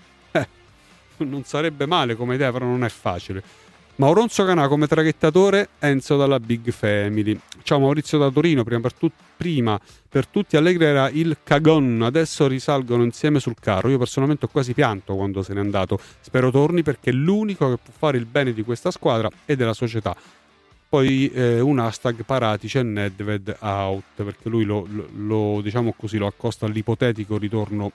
non sarebbe male come idea, però non è facile. Mauronzo Canà come traghettatore, Enzo dalla Big Family. Ciao Maurizio da Torino, prima per tutti Allegri era il cagon, adesso risalgono insieme sul carro. Io personalmente ho quasi pianto quando se n'è andato, spero torni perché è l'unico che può fare il bene di questa squadra e della società. Poi un hashtag Paratici e Nedved out, perché lui lo diciamo così, lo accosta all'ipotetico ritorno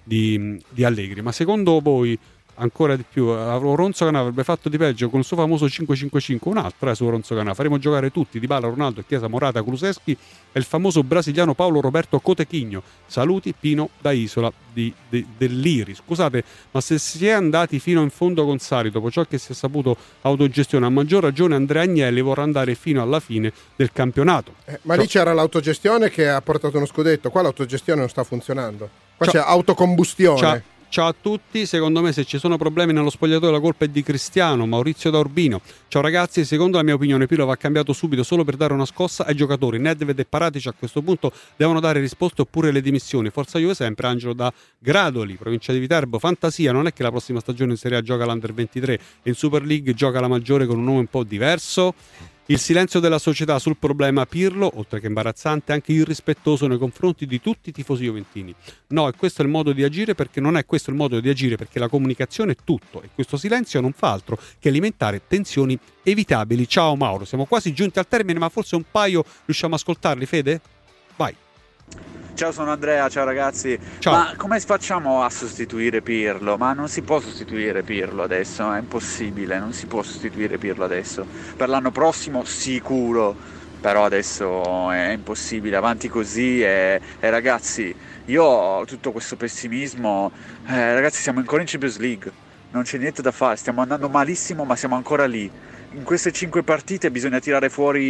di Allegri. Ma secondo voi ancora di più Ronzo Canà avrebbe fatto di peggio con il suo famoso 5-5-5? Un altro su Ronzo Canà, faremo giocare tutti, Dybala, Ronaldo, Chiesa, Morata, Kulusevski e il famoso brasiliano Paulo Roberto Cotechigno. Saluti Pino da Isola dell'Iri. Scusate, ma se si è andati fino in fondo con Sarri dopo ciò che si è saputo autogestione, a maggior ragione Andrea Agnelli vorrà andare fino alla fine del campionato. Ma lì c'era l'autogestione che ha portato uno scudetto, qua l'autogestione non sta funzionando, qua c'è autocombustione. Ciao a tutti, secondo me se ci sono problemi nello spogliatoio la colpa è di Cristiano. Maurizio da Urbino. Ciao ragazzi, secondo la mia opinione Pirlo va cambiato subito solo per dare una scossa ai giocatori. Nedved e Paratici a questo punto devono dare risposte oppure le dimissioni. Forza Juve sempre. Angelo da Gradoli, provincia di Viterbo. Fantasia, non è che la prossima stagione in Serie A gioca l'Under 23 e in Super League gioca la maggiore con un nome un po' diverso? Il silenzio della società sul problema Pirlo, oltre che imbarazzante, anche irrispettoso nei confronti di tutti i tifosi juventini. No, e questo è il modo di agire, perché non è questo il modo di agire, perché la comunicazione è tutto e questo silenzio non fa altro che alimentare tensioni evitabili. Ciao Mauro, siamo quasi giunti al termine, ma forse un paio riusciamo a ascoltarli, Fede? Vai. Ciao, sono Andrea, ciao ragazzi. Ciao. Ma come facciamo a sostituire Pirlo? Ma non si può sostituire Pirlo adesso, è impossibile, non si può sostituire Pirlo adesso. Per l'anno prossimo sicuro, però adesso è impossibile, avanti così e ragazzi, io ho tutto questo pessimismo, ragazzi siamo ancora in Champions League, non c'è niente da fare, stiamo andando malissimo ma siamo ancora lì. In queste 5 partite bisogna tirare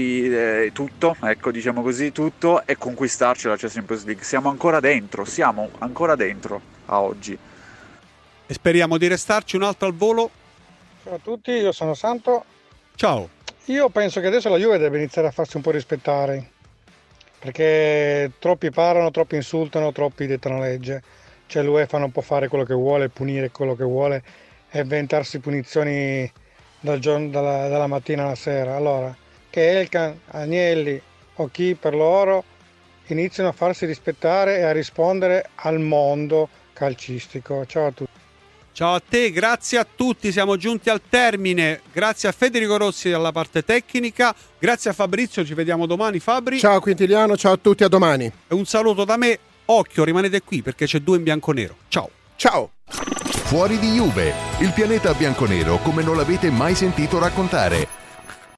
fuori tutto, ecco, diciamo così, tutto, e conquistarcela la Champions League. Siamo ancora dentro a oggi. E speriamo di restarci. Un altro al volo. Ciao a tutti, io sono Santo. Ciao. Io penso che adesso la Juve deve iniziare a farsi un po' rispettare, perché troppi parlano, troppi insultano, troppi dettano legge. Cioè l'UEFA non può fare quello che vuole, punire quello che vuole e inventarsi punizioni dalla mattina alla sera. Allora, che Elkan, Agnelli o chi per loro iniziano a farsi rispettare e a rispondere al mondo calcistico. Ciao a tutti. Ciao a te, grazie a tutti, siamo giunti al termine. Grazie a Federico Rossi alla parte tecnica, grazie a Fabrizio, ci vediamo domani Fabri. Ciao Quintiliano, ciao a tutti, a domani. E un saluto da me, occhio, rimanete qui perché c'è 2 in bianconero. Ciao. Ciao. Fuori di Juve, il pianeta bianconero come non l'avete mai sentito raccontare.